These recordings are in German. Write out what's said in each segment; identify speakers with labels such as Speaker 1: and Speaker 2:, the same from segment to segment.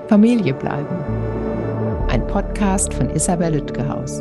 Speaker 1: Familie bleiben. Ein Podcast von Isabel Lütgehaus.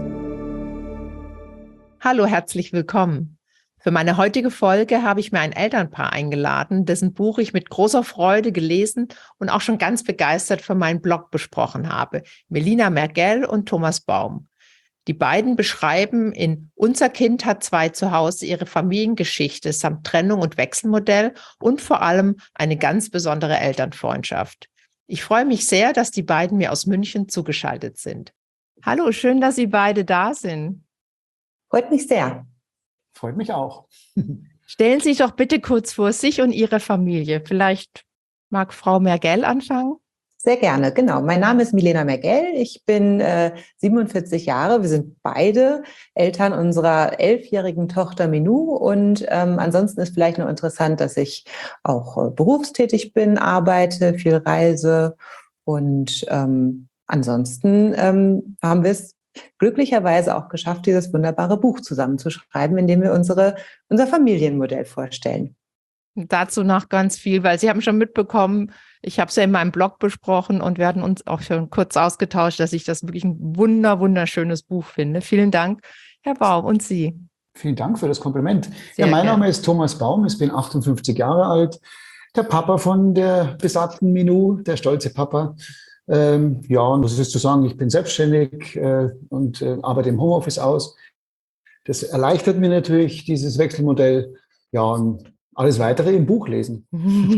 Speaker 1: Hallo, herzlich willkommen. Für meine heutige Folge habe ich mir ein Elternpaar eingeladen, dessen Buch ich mit großer Freude gelesen und auch schon ganz begeistert für meinen Blog besprochen habe. Melina Mergell und Thomas Baum. Die beiden beschreiben in Unser Kind hat zwei zu Hause ihre Familiengeschichte samt Trennung und Wechselmodell und vor allem eine ganz besondere Elternfreundschaft. Ich freue mich sehr, dass die beiden mir aus München zugeschaltet sind. Hallo, schön, dass Sie beide da sind.
Speaker 2: Freut mich sehr.
Speaker 3: Freut mich auch.
Speaker 1: Stellen Sie sich doch bitte kurz vor, sich und Ihre Familie. Vielleicht mag Frau Mergell anfangen?
Speaker 2: Sehr gerne, genau. Mein Name ist Melina Mergell. Ich bin 47 Jahre. Wir sind beide Eltern unserer 11-jährigen Tochter Minou. Und ansonsten ist vielleicht noch interessant, dass ich auch berufstätig bin, arbeite, viel reise. Und ansonsten haben wir es glücklicherweise auch geschafft, dieses wunderbare Buch zusammenzuschreiben, in dem wir unser Familienmodell vorstellen.
Speaker 1: Dazu noch ganz viel, weil Sie haben schon mitbekommen, ich habe es ja in meinem Blog besprochen und wir hatten uns auch schon kurz ausgetauscht, dass ich das wirklich ein wunderschönes Buch finde. Vielen Dank, Herr Baum, und Sie.
Speaker 3: Vielen Dank für das Kompliment.
Speaker 1: Sehr
Speaker 3: mein
Speaker 1: gerne.
Speaker 3: Name ist Thomas Baum, ich bin 58 Jahre alt, der Papa von der besagten Minou, der stolze Papa. Und was ist zu sagen, ich bin selbstständig und arbeite im Homeoffice aus. Das erleichtert mir natürlich dieses Wechselmodell. Ja, und alles Weitere im Buch lesen.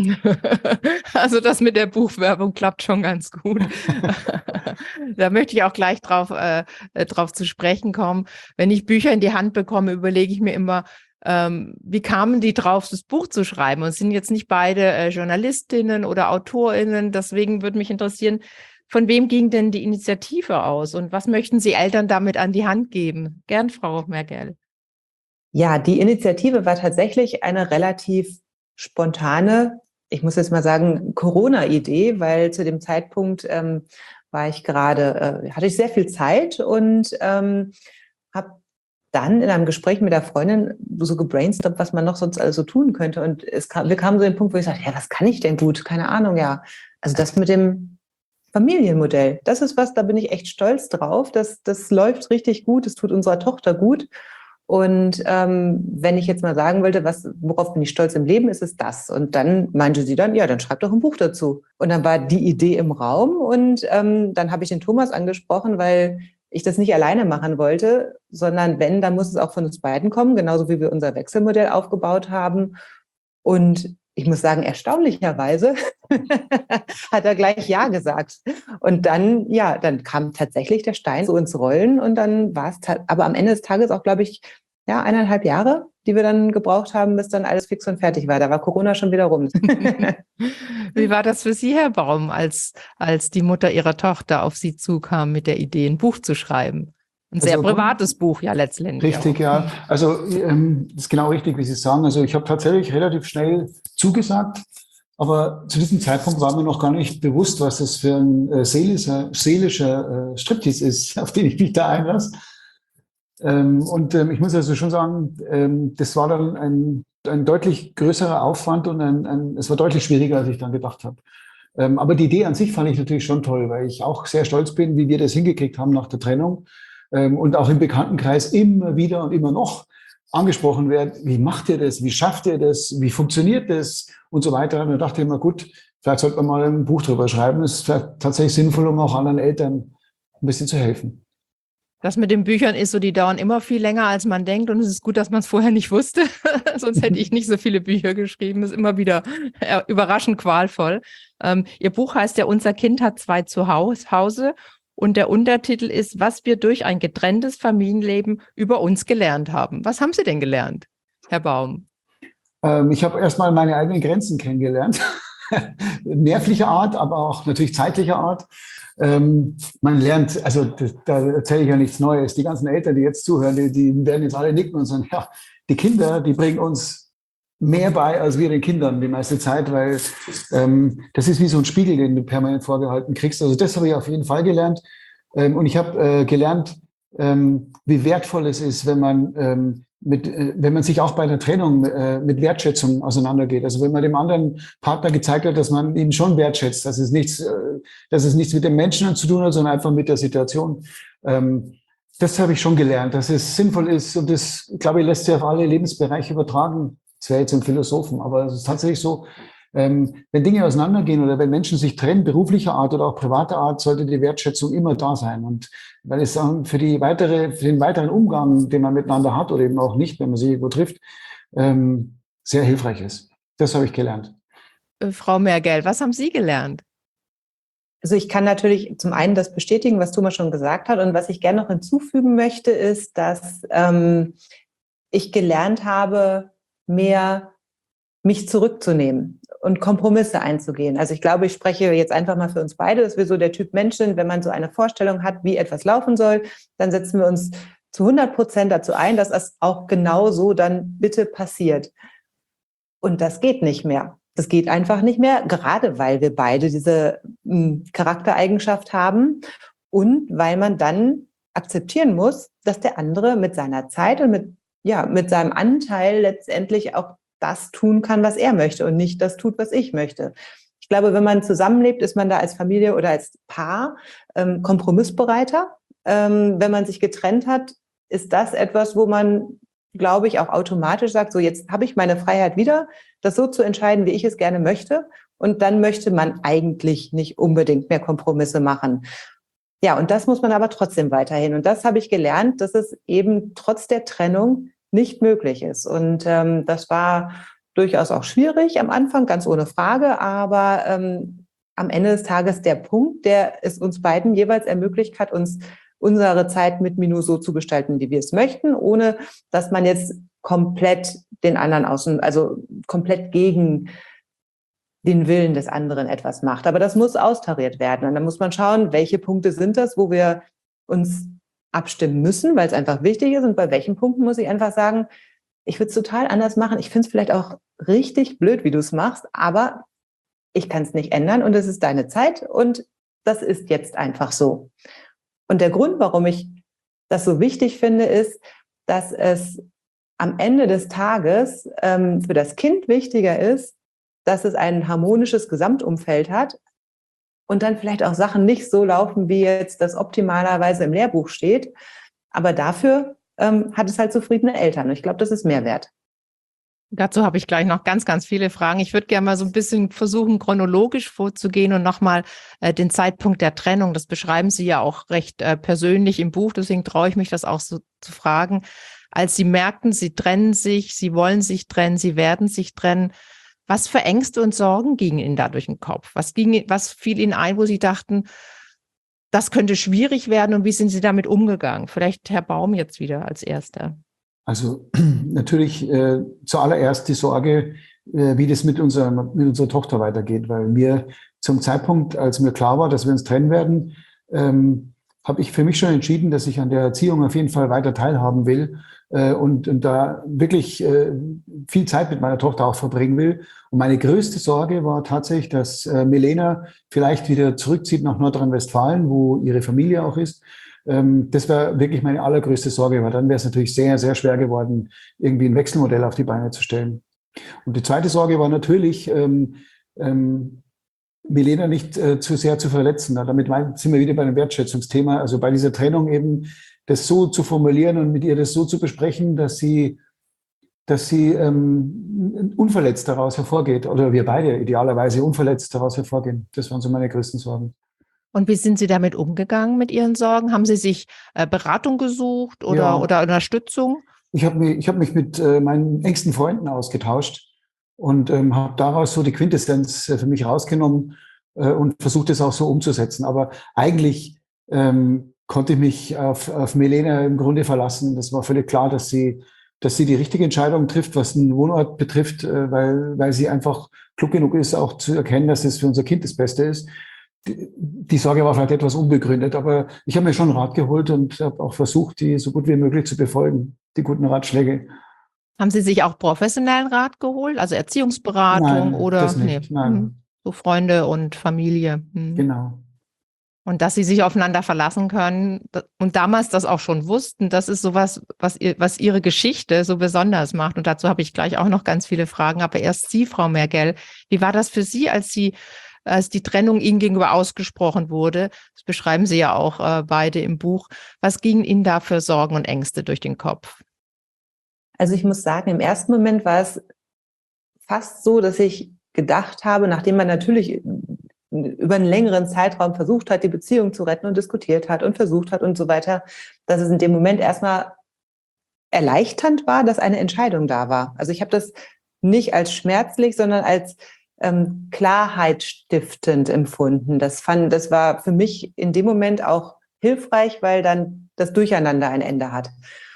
Speaker 1: Also das mit der Buchwerbung klappt schon ganz gut. Da möchte ich auch gleich drauf zu sprechen kommen. Wenn ich Bücher in die Hand bekomme, überlege ich mir immer, wie kamen die drauf, das Buch zu schreiben? Und es sind jetzt nicht beide Journalistinnen oder AutorInnen. Deswegen würde mich interessieren, von wem ging denn die Initiative aus? Und was möchten Sie Eltern damit an die Hand geben? Gern, Frau Mergell.
Speaker 2: Ja, die Initiative war tatsächlich eine relativ spontane, ich muss jetzt mal sagen, Corona-Idee, weil zu dem Zeitpunkt hatte ich sehr viel Zeit und habe dann in einem Gespräch mit der Freundin so gebrainstormt, was man noch sonst alles so tun könnte. Und wir kamen so in den Punkt, wo ich sagte, ja, was kann ich denn gut? Keine Ahnung, ja. Also das mit dem Familienmodell, das ist was, da bin ich echt stolz drauf. Das läuft richtig gut, es tut unserer Tochter gut. Und wenn ich jetzt mal sagen wollte, worauf bin ich stolz im Leben, ist es das. Und dann meinte sie dann, ja, dann schreib doch ein Buch dazu. Und dann war die Idee im Raum und dann habe ich den Thomas angesprochen, weil ich das nicht alleine machen wollte, sondern wenn, dann muss es auch von uns beiden kommen, genauso wie wir unser Wechselmodell aufgebaut haben. Und ich muss sagen, erstaunlicherweise hat er gleich Ja gesagt. Und dann kam tatsächlich der Stein so ins Rollen und dann war es, aber am Ende des Tages auch, glaube ich, 1,5 Jahre, die wir dann gebraucht haben, bis dann alles fix und fertig war. Da war Corona schon wieder rum.
Speaker 1: Wie war das für Sie, Herr Baum, als die Mutter Ihrer Tochter auf Sie zukam mit der Idee, ein Buch zu schreiben? Ein sehr privates Buch, ja, letztendlich.
Speaker 3: Richtig, auch. Ja. Also das ist genau richtig, wie Sie sagen. Also ich habe tatsächlich relativ schnell zugesagt, aber zu diesem Zeitpunkt war mir noch gar nicht bewusst, was das für ein seelischer Striptease ist, auf den ich mich da einlasse. Ich muss also schon sagen, das war dann ein deutlich größerer Aufwand und es war deutlich schwieriger, als ich dann gedacht habe. Aber die Idee an sich fand ich natürlich schon toll, weil ich auch sehr stolz bin, wie wir das hingekriegt haben nach der Trennung. Und auch im Bekanntenkreis immer wieder und immer noch angesprochen wird, wie macht ihr das, wie schafft ihr das, wie funktioniert das und so weiter. Und da dachte ich mir, gut, vielleicht sollte man mal ein Buch drüber schreiben. Das ist vielleicht tatsächlich sinnvoll, um auch anderen Eltern ein bisschen zu helfen.
Speaker 1: Das mit den Büchern ist so, die dauern immer viel länger, als man denkt. Und es ist gut, dass man es vorher nicht wusste. Sonst hätte ich nicht so viele Bücher geschrieben. Das ist immer wieder überraschend qualvoll. Ihr Buch heißt ja, Unser Kind hat zwei zu Hause. Und der Untertitel ist, was wir durch ein getrenntes Familienleben über uns gelernt haben. Was haben Sie denn gelernt, Herr Baum?
Speaker 3: Ich habe erstmal meine eigenen Grenzen kennengelernt. Nervlicher Art, aber auch natürlich zeitlicher Art. Man lernt, also da erzähle ich ja nichts Neues. Die ganzen Eltern, die jetzt zuhören, die werden jetzt alle nicken und sagen, ja, die Kinder, die bringen uns mehr bei als wir den Kindern die meiste Zeit, weil das ist wie so ein Spiegel, den du permanent vorgehalten kriegst. Also das habe ich auf jeden Fall gelernt. Und ich habe gelernt, wie wertvoll es ist, wenn man wenn man sich auch bei der Trennung mit Wertschätzung auseinandergeht. Also wenn man dem anderen Partner gezeigt hat, dass man ihn schon wertschätzt, dass es nichts mit dem Menschen zu tun hat, sondern einfach mit der Situation. Das habe ich schon gelernt, dass es sinnvoll ist, und das, glaube ich, lässt sich auf alle Lebensbereiche übertragen. Das wäre jetzt ein Philosophen, aber es ist tatsächlich so, wenn Dinge auseinandergehen oder wenn Menschen sich trennen, beruflicher Art oder auch privater Art, sollte die Wertschätzung immer da sein. Und weil es dann für den weiteren Umgang, den man miteinander hat oder eben auch nicht, wenn man sich irgendwo trifft, sehr hilfreich ist. Das habe ich gelernt.
Speaker 1: Frau Mergel, was haben Sie gelernt?
Speaker 2: Also ich kann natürlich zum einen das bestätigen, was Thomas schon gesagt hat. Und was ich gerne noch hinzufügen möchte, ist, dass ich gelernt habe, mehr mich zurückzunehmen und Kompromisse einzugehen. Also ich glaube, ich spreche jetzt einfach mal für uns beide, dass wir so der Typ Mensch sind, wenn man so eine Vorstellung hat, wie etwas laufen soll, dann setzen wir uns zu 100% dazu ein, dass das auch genau so dann bitte passiert. Und das geht nicht mehr. Das geht einfach nicht mehr, gerade weil wir beide diese Charaktereigenschaft haben und weil man dann akzeptieren muss, dass der andere mit seiner Zeit und mit seinem Anteil letztendlich auch das tun kann, was er möchte und nicht das tut, was ich möchte. Ich glaube, wenn man zusammenlebt, ist man da als Familie oder als Paar kompromissbereiter. Wenn man sich getrennt hat, ist das etwas, wo man, glaube ich, auch automatisch sagt, so jetzt habe ich meine Freiheit wieder, das so zu entscheiden, wie ich es gerne möchte. Und dann möchte man eigentlich nicht unbedingt mehr Kompromisse machen. Ja, und das muss man aber trotzdem weiterhin. Und das habe ich gelernt, dass es eben trotz der Trennung nicht möglich ist. Und das war durchaus auch schwierig am Anfang, ganz ohne Frage. Aber am Ende des Tages der Punkt, der es uns beiden jeweils ermöglicht hat, uns unsere Zeit mit Minu so zu gestalten, wie wir es möchten, ohne dass man jetzt komplett den anderen also komplett gegen den Willen des anderen etwas macht. Aber das muss austariert werden. Und dann muss man schauen, welche Punkte sind das, wo wir uns abstimmen müssen, weil es einfach wichtig ist. Und bei welchen Punkten muss ich einfach sagen, ich würde es total anders machen. Ich finde es vielleicht auch richtig blöd, wie du es machst, aber ich kann es nicht ändern und es ist deine Zeit und das ist jetzt einfach so. Und der Grund, warum ich das so wichtig finde, ist, dass es am Ende des Tages für das Kind wichtiger ist, dass es ein harmonisches Gesamtumfeld hat und dann vielleicht auch Sachen nicht so laufen, wie jetzt das optimalerweise im Lehrbuch steht. Aber dafür hat es halt zufriedene Eltern. Und ich glaube, das ist Mehrwert.
Speaker 1: Dazu habe ich gleich noch ganz, ganz viele Fragen. Ich würde gerne mal so ein bisschen versuchen, chronologisch vorzugehen und nochmal den Zeitpunkt der Trennung, das beschreiben Sie ja auch recht persönlich im Buch, deswegen traue ich mich, das auch so zu fragen. Als Sie merkten, Sie trennen sich, Sie wollen sich trennen, Sie werden sich trennen, was für Ängste und Sorgen gingen Ihnen da durch den Kopf? Was fiel Ihnen ein, wo Sie dachten, das könnte schwierig werden und wie sind Sie damit umgegangen? Vielleicht Herr Baum jetzt wieder als Erster.
Speaker 3: Also natürlich zuallererst die Sorge, wie das mit unserer Tochter weitergeht, weil mir zum Zeitpunkt, als mir klar war, dass wir uns trennen werden, habe ich für mich schon entschieden, dass ich an der Erziehung auf jeden Fall weiter teilhaben will und da wirklich viel Zeit mit meiner Tochter auch verbringen will. Und meine größte Sorge war tatsächlich, dass Milena vielleicht wieder zurückzieht nach Nordrhein-Westfalen, wo ihre Familie auch ist. Das war wirklich meine allergrößte Sorge, weil dann wäre es natürlich sehr, sehr schwer geworden, irgendwie ein Wechselmodell auf die Beine zu stellen. Und die zweite Sorge war natürlich, Milena nicht zu sehr zu verletzen. Damit sind wir wieder bei dem Wertschätzungsthema. Also bei dieser Trennung eben das so zu formulieren und mit ihr das so zu besprechen, dass sie unverletzt daraus hervorgeht oder wir beide idealerweise unverletzt daraus hervorgehen. Das waren so meine größten Sorgen.
Speaker 1: Und wie sind Sie damit umgegangen mit Ihren Sorgen? Haben Sie sich Beratung gesucht oder Unterstützung?
Speaker 3: Ich hab mich mit meinen engsten Freunden ausgetauscht und habe daraus so die Quintessenz für mich rausgenommen und versucht es auch so umzusetzen. Aber eigentlich konnte ich mich auf Milena im Grunde verlassen. Das war völlig klar, dass sie die richtige Entscheidung trifft, was den Wohnort betrifft, weil sie einfach klug genug ist, auch zu erkennen, dass es für unser Kind das Beste ist. Die Sorge war vielleicht etwas unbegründet, aber ich habe mir schon Rat geholt und habe auch versucht, die so gut wie möglich zu befolgen, die guten Ratschläge.
Speaker 1: Haben Sie sich auch professionellen Rat geholt, also Erziehungsberatung
Speaker 3: Nein,
Speaker 1: oder
Speaker 3: das nicht. Nein.
Speaker 1: so Freunde und Familie?
Speaker 3: Genau.
Speaker 1: Und dass sie sich aufeinander verlassen können und damals das auch schon wussten, das ist sowas, was ihre Geschichte so besonders macht. Und dazu habe ich gleich auch noch ganz viele Fragen. Aber erst Sie, Frau Mergell, wie war das für Sie, als die Trennung Ihnen gegenüber ausgesprochen wurde? Das beschreiben Sie ja auch beide im Buch. Was gingen Ihnen da für Sorgen und Ängste durch den Kopf?
Speaker 2: Also ich muss sagen, im ersten Moment war es fast so, dass ich gedacht habe, nachdem man natürlich über einen längeren Zeitraum versucht hat, die Beziehung zu retten und diskutiert hat und versucht hat und so weiter, dass es in dem Moment erstmal erleichternd war, dass eine Entscheidung da war. Also ich habe das nicht als schmerzlich, sondern als klarheitsstiftend empfunden. Das war für mich in dem Moment auch hilfreich, weil dann das Durcheinander ein Ende hat.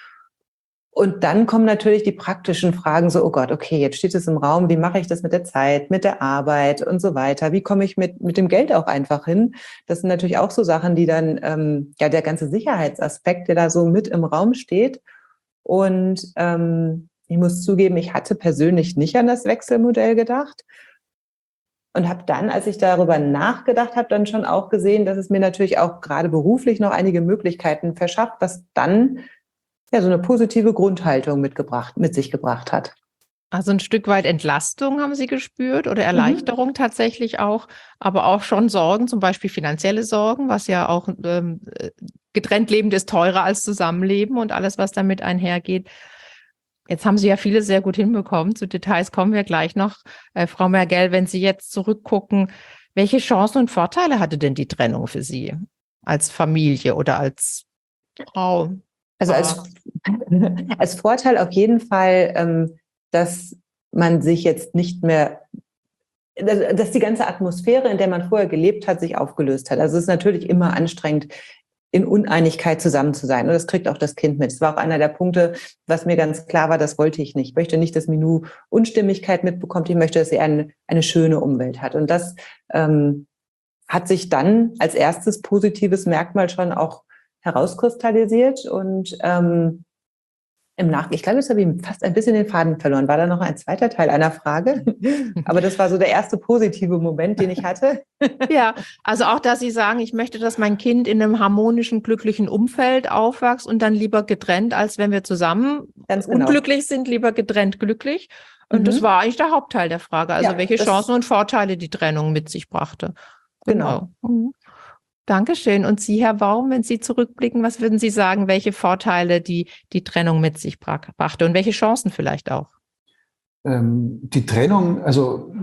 Speaker 2: Und dann kommen natürlich die praktischen Fragen so, oh Gott, okay, jetzt steht es im Raum, wie mache ich das mit der Zeit, mit der Arbeit und so weiter? Wie komme ich mit dem Geld auch einfach hin? Das sind natürlich auch so Sachen, die dann, der ganze Sicherheitsaspekt, der da so mit im Raum steht. Und ich muss zugeben, ich hatte persönlich nicht an das Wechselmodell gedacht und habe dann, als ich darüber nachgedacht habe, dann schon auch gesehen, dass es mir natürlich auch gerade beruflich noch einige Möglichkeiten verschafft, was dann ja so eine positive Grundhaltung mit sich gebracht hat.
Speaker 1: Also ein Stück weit Entlastung haben Sie gespürt oder Erleichterung tatsächlich auch, aber auch schon Sorgen, zum Beispiel finanzielle Sorgen, was ja auch getrennt lebend ist teurer als Zusammenleben und alles, was damit einhergeht. Jetzt haben Sie ja viele sehr gut hinbekommen. Zu Details kommen wir gleich noch. Frau Mergell, wenn Sie jetzt zurückgucken, welche Chancen und Vorteile hatte denn die Trennung für Sie als Familie oder als Frau?
Speaker 2: Also als Vorteil auf jeden Fall, dass man sich jetzt nicht mehr, dass die ganze Atmosphäre, in der man vorher gelebt hat, sich aufgelöst hat. Also es ist natürlich immer anstrengend, in Uneinigkeit zusammen zu sein. Und das kriegt auch das Kind mit. Das war auch einer der Punkte, was mir ganz klar war, das wollte ich nicht. Ich möchte nicht, dass Minou Unstimmigkeit mitbekommt. Ich möchte, dass sie eine schöne Umwelt hat. Und das hat sich dann als erstes positives Merkmal schon auch herauskristallisiert. Und ich glaube, jetzt habe ich fast ein bisschen den Faden verloren. War da noch ein zweiter Teil einer Frage? Aber das war so der erste positive Moment, den ich hatte.
Speaker 1: Ja, also auch, dass Sie sagen, ich möchte, dass mein Kind in einem harmonischen, glücklichen Umfeld aufwächst und dann lieber getrennt, als wenn wir zusammen
Speaker 2: Ganz genau.
Speaker 1: unglücklich sind, lieber getrennt glücklich. Und das war eigentlich der Hauptteil der Frage. Also
Speaker 2: Ja,
Speaker 1: welche Chancen und Vorteile die Trennung mit sich brachte.
Speaker 2: Genau.
Speaker 1: Dankeschön. Und Sie, Herr Baum, wenn Sie zurückblicken, was würden Sie sagen, welche Vorteile die Trennung mit sich brachte und welche Chancen vielleicht auch?
Speaker 3: Die Trennung, also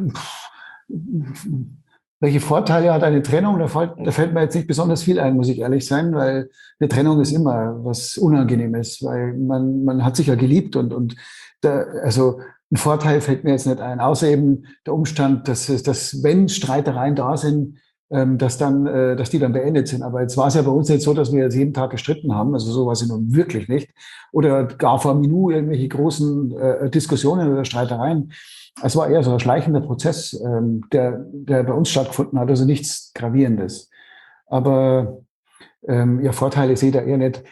Speaker 3: welche Vorteile hat eine Trennung? Da fällt mir jetzt nicht besonders viel ein, muss ich ehrlich sein, weil eine Trennung ist immer was Unangenehmes, weil man hat sich ja geliebt und also ein Vorteil fällt mir jetzt nicht ein, außer eben der Umstand, dass wenn Streitereien da sind, dass die dann beendet sind. Aber jetzt war es ja bei uns nicht so, dass wir jetzt jeden Tag gestritten haben. Also so war es nun wirklich nicht. Oder gar vor Minou irgendwelche großen Diskussionen oder Streitereien. Es war eher so ein schleichender Prozess, der bei uns stattgefunden hat. Also nichts Gravierendes. Aber Vorteile sehe ich da eher nicht.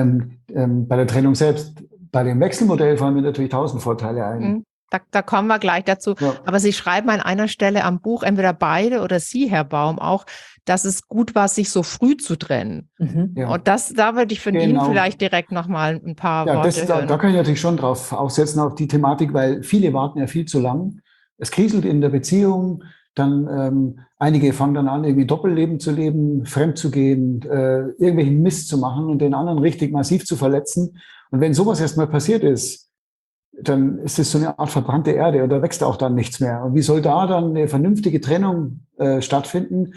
Speaker 3: Bei der Trennung selbst, bei dem Wechselmodell fallen mir natürlich 1000 Vorteile ein.
Speaker 1: Da kommen wir gleich dazu. Ja. Aber Sie schreiben an einer Stelle am Buch, entweder beide oder Sie, Herr Baum, auch, dass es gut war, sich so früh zu trennen. Ja. Und da würde ich von Ihnen vielleicht direkt nochmal ein paar Worte hören.
Speaker 3: Da kann ich natürlich schon drauf aufsetzen, auf die Thematik, weil viele warten ja viel zu lang. Es kriselt in der Beziehung. Dann einige fangen dann an, irgendwie Doppelleben zu leben, fremd zu gehen, irgendwelchen Mist zu machen und den anderen richtig massiv zu verletzen. Und wenn sowas erstmal passiert ist, dann ist es so eine Art verbrannte Erde und da wächst auch dann nichts mehr. Und wie soll da dann eine vernünftige Trennung stattfinden,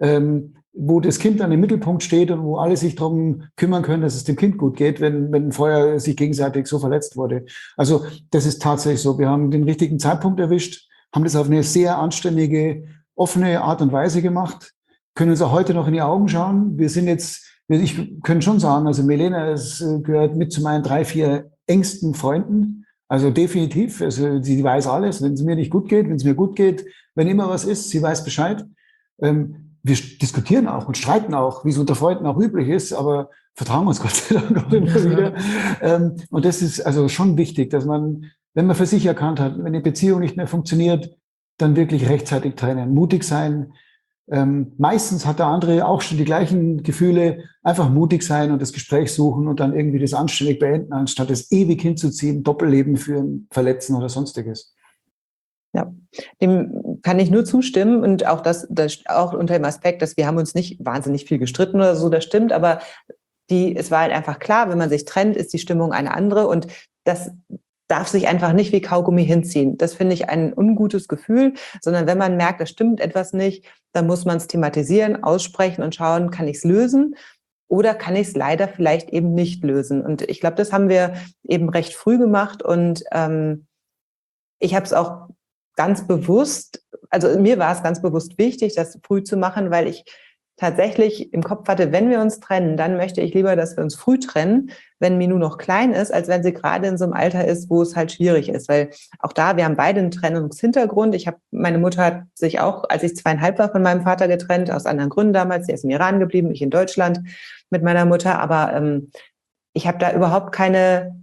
Speaker 3: wo das Kind dann im Mittelpunkt steht und wo alle sich darum kümmern können, dass es dem Kind gut geht, wenn vorher sich gegenseitig so verletzt wurde. Also das ist tatsächlich so. Wir haben den richtigen Zeitpunkt erwischt, haben das auf eine sehr anständige, offene Art und Weise gemacht, können uns auch heute noch in die Augen schauen. Ich kann schon sagen, also Milena gehört mit zu meinen 3, 4 engsten Freunden. Also definitiv, also sie weiß alles, wenn es mir nicht gut geht, wenn es mir gut geht, wenn immer was ist, sie weiß Bescheid. Wir diskutieren auch und streiten auch, wie es unter Freunden auch üblich ist, aber vertrauen uns Gott sei Dank auch immer wieder. Und das ist also schon wichtig, dass man, wenn man für sich erkannt hat, wenn eine Beziehung nicht mehr funktioniert, dann wirklich rechtzeitig trennen, mutig sein, Meistens hat der andere auch schon die gleichen Gefühle, einfach mutig sein und das Gespräch suchen und dann irgendwie das anständig beenden, anstatt es ewig hinzuziehen, Doppelleben führen, verletzen oder sonstiges.
Speaker 2: Ja, dem kann ich nur zustimmen und auch das auch unter dem Aspekt, dass wir haben uns nicht wahnsinnig viel gestritten oder so, das stimmt, aber es war halt einfach klar, wenn man sich trennt, ist die Stimmung eine andere und das darf sich einfach nicht wie Kaugummi hinziehen. Das finde ich ein ungutes Gefühl, sondern wenn man merkt, da stimmt etwas nicht, dann muss man es thematisieren, aussprechen und schauen, kann ich es lösen oder kann ich es leider vielleicht eben nicht lösen. Und ich glaube, das haben wir eben recht früh gemacht und ich habe es auch ganz bewusst, also mir war es ganz bewusst wichtig, das früh zu machen, weil ich tatsächlich im Kopf hatte, wenn wir uns trennen, dann möchte ich lieber, dass wir uns früh trennen, wenn Minou noch klein ist, als wenn sie gerade in so einem Alter ist, wo es halt schwierig ist. Weil auch da, wir haben beide einen Trennungshintergrund. Meine Mutter hat sich auch, als ich 2,5 war, von meinem Vater getrennt, aus anderen Gründen damals. Sie ist im Iran geblieben, ich in Deutschland mit meiner Mutter. Aber ich habe da überhaupt keine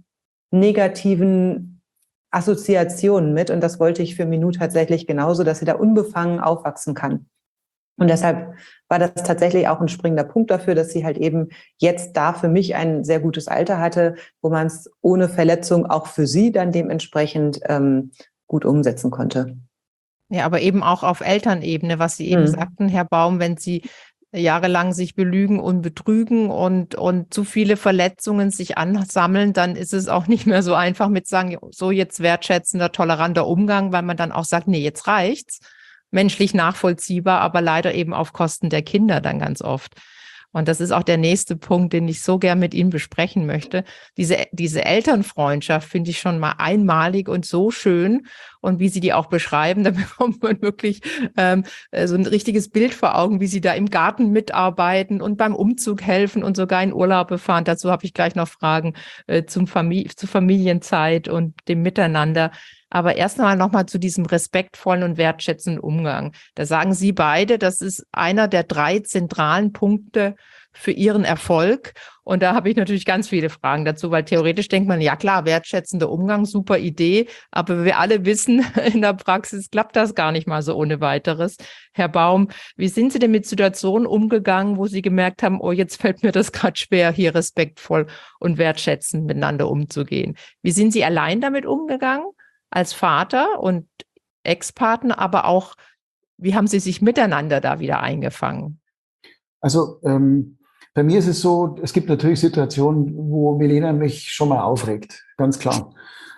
Speaker 2: negativen Assoziationen mit. Und das wollte ich für Minou tatsächlich genauso, dass sie da unbefangen aufwachsen kann. Und deshalb war das tatsächlich auch ein springender Punkt dafür, dass sie halt eben jetzt da für mich ein sehr gutes Alter hatte, wo man es ohne Verletzung auch für sie dann dementsprechend gut umsetzen konnte.
Speaker 1: Ja, aber eben auch auf Elternebene, was Sie eben sagten, Herr Baum, wenn Sie jahrelang sich belügen und betrügen und zu viele Verletzungen sich ansammeln, dann ist es auch nicht mehr so einfach mit sagen, so jetzt wertschätzender, toleranter Umgang, weil man dann auch sagt, nee, jetzt reicht's. Menschlich nachvollziehbar, aber leider eben auf Kosten der Kinder dann ganz oft. Und das ist auch der nächste Punkt, den ich so gern mit Ihnen besprechen möchte. Diese Elternfreundschaft finde ich schon mal einmalig und so schön. Und wie Sie die auch beschreiben, da bekommt man wirklich so ein richtiges Bild vor Augen, wie Sie da im Garten mitarbeiten und beim Umzug helfen und sogar in Urlaube fahren. Dazu habe ich gleich noch Fragen zur Familienzeit und dem Miteinander. Aber erst einmal nochmal zu diesem respektvollen und wertschätzenden Umgang. Da sagen Sie beide, das ist einer der 3 zentralen Punkte für Ihren Erfolg. Und da habe ich natürlich ganz viele Fragen dazu, weil theoretisch denkt man, ja klar, wertschätzender Umgang, super Idee. Aber wir alle wissen, in der Praxis klappt das gar nicht mal so ohne weiteres. Herr Baum, wie sind Sie denn mit Situationen umgegangen, wo Sie gemerkt haben, oh, jetzt fällt mir das gerade schwer, hier respektvoll und wertschätzend miteinander umzugehen? Wie sind Sie allein damit umgegangen? Als Vater und Ex-Partner, aber auch, wie haben Sie sich miteinander da wieder eingefangen?
Speaker 3: Also bei mir ist es so, es gibt natürlich Situationen, wo Milena mich schon mal aufregt, ganz klar.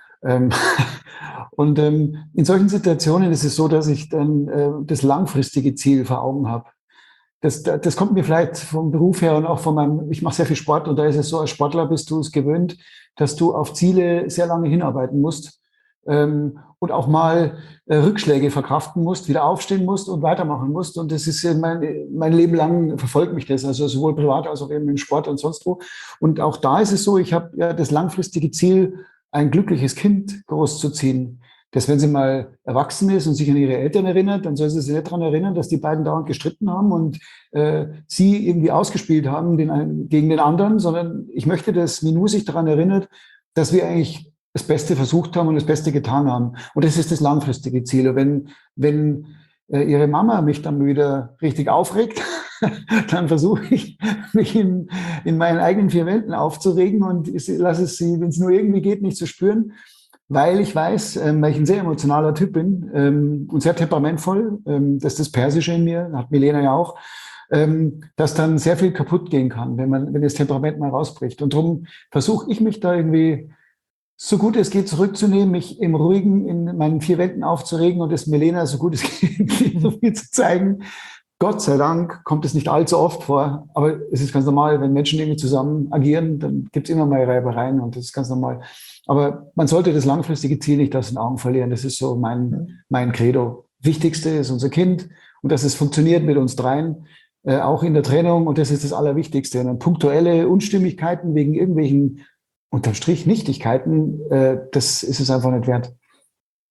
Speaker 3: Und in solchen Situationen ist es so, dass ich dann das langfristige Ziel vor Augen habe. Das kommt mir vielleicht vom Beruf her und auch ich mache sehr viel Sport und da ist es so, als Sportler bist du es gewöhnt, dass du auf Ziele sehr lange hinarbeiten musst. Und auch mal Rückschläge verkraften musst, wieder aufstehen musst und weitermachen musst. Und das ist mein Leben lang verfolgt mich das, also sowohl privat als auch eben im Sport und sonst wo. Und auch da ist es so, ich habe ja das langfristige Ziel, ein glückliches Kind großzuziehen. Dass wenn sie mal erwachsen ist und sich an ihre Eltern erinnert, dann soll sie sich nicht daran erinnern, dass die beiden dauernd gestritten haben und sie irgendwie ausgespielt haben gegen den anderen, sondern ich möchte, dass Minou sich daran erinnert, dass wir eigentlich das Beste versucht haben und das Beste getan haben. Und das ist das langfristige Ziel. Und wenn ihre Mama mich dann wieder richtig aufregt, dann versuche ich, mich in meinen eigenen 4 Wänden aufzuregen und lasse es sie, wenn es nur irgendwie geht, nicht zu spüren, weil ich weiß, weil ich ein sehr emotionaler Typ bin und sehr temperamentvoll, das ist das Persische in mir, hat Milena ja auch, dass dann sehr viel kaputt gehen kann, wenn das Temperament mal rausbricht. Und darum versuche ich mich da irgendwie so gut es geht zurückzunehmen, mich im Ruhigen in meinen 4 Wänden aufzuregen und es Milena so gut es geht so viel zu zeigen. Gott sei Dank kommt es nicht allzu oft vor, aber es ist ganz normal, wenn Menschen irgendwie zusammen agieren, dann gibt es immer mal Reibereien und das ist ganz normal. Aber man sollte das langfristige Ziel nicht aus den Augen verlieren. Das ist so mein Credo. Wichtigste ist unser Kind und dass es funktioniert mit uns dreien, auch in der Trennung und das ist das Allerwichtigste. Und punktuelle Unstimmigkeiten wegen irgendwelchen unterm Strich Nichtigkeiten, das ist es einfach nicht wert.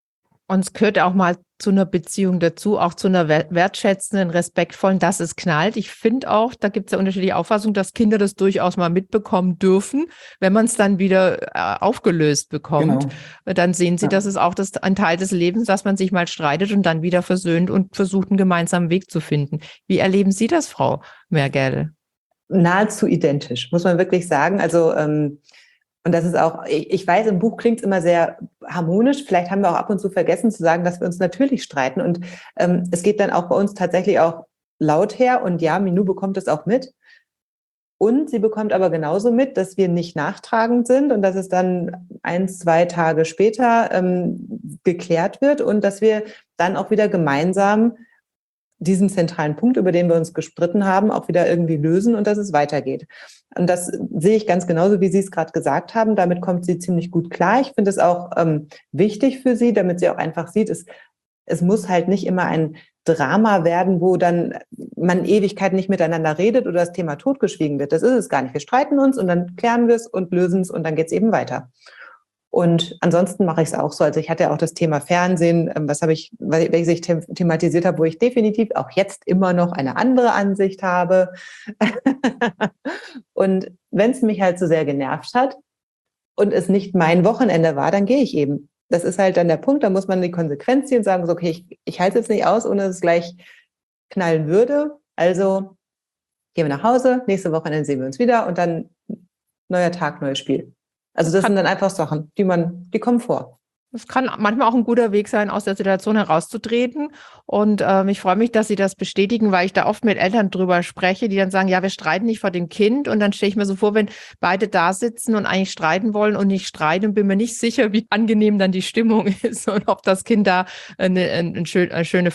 Speaker 1: Und es gehört auch mal zu einer Beziehung dazu, auch zu einer wertschätzenden, respektvollen, dass es knallt. Ich finde auch, da gibt es ja unterschiedliche Auffassungen, dass Kinder das durchaus mal mitbekommen dürfen, wenn man es dann wieder aufgelöst bekommt.
Speaker 3: Genau.
Speaker 1: Dann sehen sie,
Speaker 3: Ja.
Speaker 1: das ist auch ein Teil des Lebens, dass man sich mal streitet und dann wieder versöhnt und versucht, einen gemeinsamen Weg zu finden. Wie erleben Sie das, Frau Mergel?
Speaker 2: Nahezu identisch, muss man wirklich sagen. Also und das ist auch, ich weiß, im Buch klingt es immer sehr harmonisch. Vielleicht haben wir auch ab und zu vergessen zu sagen, dass wir uns natürlich streiten. Und es geht dann auch bei uns tatsächlich auch laut her. Und ja, Minou bekommt es auch mit. Und sie bekommt aber genauso mit, dass wir nicht nachtragend sind und dass es dann 1, 2 Tage später geklärt wird und dass wir dann auch wieder gemeinsam diesen zentralen Punkt, über den wir uns gestritten haben, auch wieder irgendwie lösen und dass es weitergeht. Und das sehe ich ganz genauso, wie Sie es gerade gesagt haben. Damit kommt sie ziemlich gut klar. Ich finde es auch wichtig für sie, damit sie auch einfach sieht, es muss halt nicht immer ein Drama werden, wo dann man Ewigkeiten nicht miteinander redet oder das Thema totgeschwiegen wird. Das ist es gar nicht. Wir streiten uns und dann klären wir es und lösen es und dann geht es eben weiter. Und ansonsten mache ich es auch so. Also ich hatte ja auch das Thema Fernsehen, welches ich thematisiert habe, wo ich definitiv auch jetzt immer noch eine andere Ansicht habe. Und wenn es mich halt so sehr genervt hat und es nicht mein Wochenende war, dann gehe ich eben. Das ist halt dann der Punkt, da muss man die Konsequenz ziehen und sagen, so, okay, ich halte es jetzt nicht aus, ohne dass es gleich knallen würde. Also gehen wir nach Hause, nächste Wochenende sehen wir uns wieder und dann neuer Tag, neues Spiel. Also das sind dann einfach Sachen, die kommen vor.
Speaker 1: Das kann manchmal auch ein guter Weg sein, aus der Situation herauszutreten. Und ich freue mich, dass Sie das bestätigen, weil ich da oft mit Eltern drüber spreche, die dann sagen, ja, wir streiten nicht vor dem Kind. Und dann stelle ich mir so vor, wenn beide da sitzen und eigentlich streiten wollen und nicht streiten, bin mir nicht sicher, wie angenehm dann die Stimmung ist und ob das Kind da eine schöne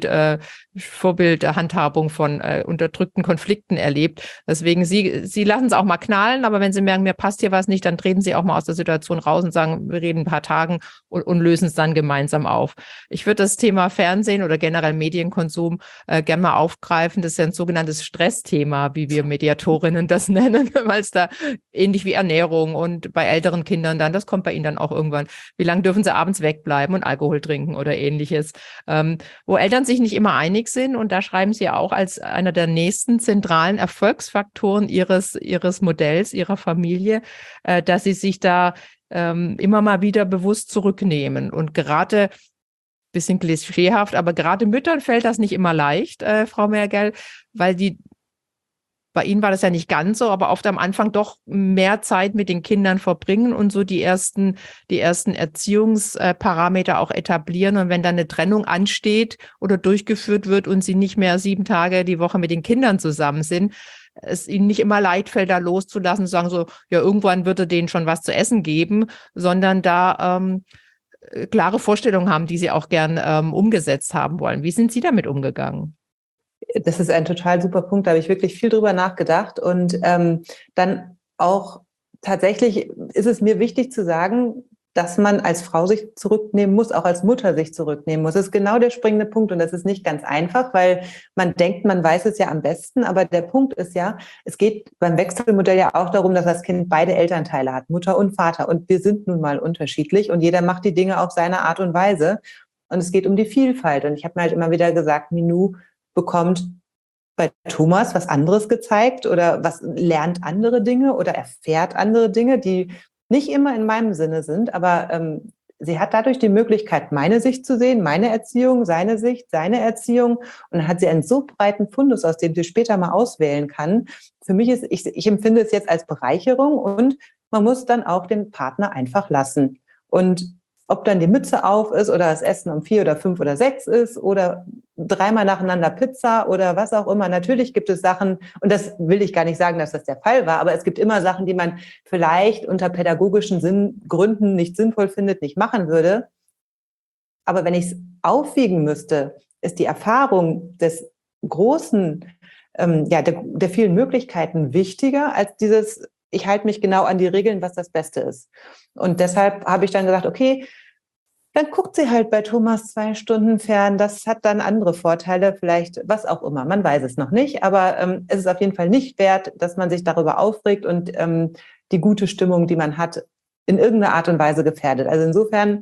Speaker 1: Vorbildhandhabung von unterdrückten Konflikten erlebt. Deswegen, Sie lassen es auch mal knallen, aber wenn Sie merken, mir passt hier was nicht, dann treten Sie auch mal aus der Situation raus und sagen, wir reden ein paar Tagen und lösen es dann gemeinsam auf. Ich würde das Thema Fernsehen oder generell Medienkonsum gerne mal aufgreifen. Das ist ja ein sogenanntes Stressthema, wie wir Mediatorinnen das nennen, weil es da ähnlich wie Ernährung und bei älteren Kindern dann, das kommt bei Ihnen dann auch irgendwann, wie lange dürfen sie abends wegbleiben und Alkohol trinken oder ähnliches, wo Eltern sich nicht immer einig sind. Und da schreiben Sie ja auch als einer der nächsten zentralen Erfolgsfaktoren Ihres Modells, Ihrer Familie, dass Sie sich da immer mal wieder bewusst zurücknehmen. Und gerade, bisschen klischeehaft, aber gerade Müttern fällt das nicht immer leicht, Frau Mergel, weil bei Ihnen war das ja nicht ganz so, aber oft am Anfang doch mehr Zeit mit den Kindern verbringen und so die ersten Erziehungsparameter auch etablieren. Und wenn dann eine Trennung ansteht oder durchgeführt wird und Sie nicht mehr 7 Tage die Woche mit den Kindern zusammen sind, es ihnen nicht immer leicht fällt, da loszulassen, zu sagen so, ja, irgendwann wird er denen schon was zu essen geben, sondern da klare Vorstellungen haben, die sie auch gern umgesetzt haben wollen. Wie sind Sie damit umgegangen?
Speaker 2: Das ist ein total super Punkt, da habe ich wirklich viel drüber nachgedacht. Und dann auch tatsächlich ist es mir wichtig zu sagen, dass man als Frau sich zurücknehmen muss, auch als Mutter sich zurücknehmen muss. Das ist genau der springende Punkt und das ist nicht ganz einfach, weil man denkt, man weiß es ja am besten, aber der Punkt ist ja, es geht beim Wechselmodell ja auch darum, dass das Kind beide Elternteile hat, Mutter und Vater, und wir sind nun mal unterschiedlich und jeder macht die Dinge auf seine Art und Weise und es geht um die Vielfalt und ich habe mir halt immer wieder gesagt, Minou bekommt bei Thomas was anderes gezeigt oder lernt andere Dinge oder erfährt andere Dinge, die nicht immer in meinem Sinne sind, aber sie hat dadurch die Möglichkeit, meine Sicht zu sehen, meine Erziehung, seine Sicht, seine Erziehung, und dann hat sie einen so breiten Fundus, aus dem sie später mal auswählen kann. Für mich ich empfinde es jetzt als Bereicherung und man muss dann auch den Partner einfach lassen. Und ob dann die Mütze auf ist oder das Essen um 4 oder 5 oder 6 ist oder 3-mal nacheinander Pizza oder was auch immer. Natürlich gibt es Sachen, und das will ich gar nicht sagen, dass das der Fall war, aber es gibt immer Sachen, die man vielleicht unter pädagogischen Gründen nicht sinnvoll findet, nicht machen würde. Aber wenn ich es aufwiegen müsste, ist die Erfahrung des großen, der vielen Möglichkeiten wichtiger als dieses, ich halte mich genau an die Regeln, was das Beste ist. Und deshalb habe ich dann gesagt, okay, dann guckt sie halt bei Thomas 2 Stunden fern. Das hat dann andere Vorteile, vielleicht was auch immer. Man weiß es noch nicht, aber es ist auf jeden Fall nicht wert, dass man sich darüber aufregt und die gute Stimmung, die man hat, in irgendeiner Art und Weise gefährdet. Also insofern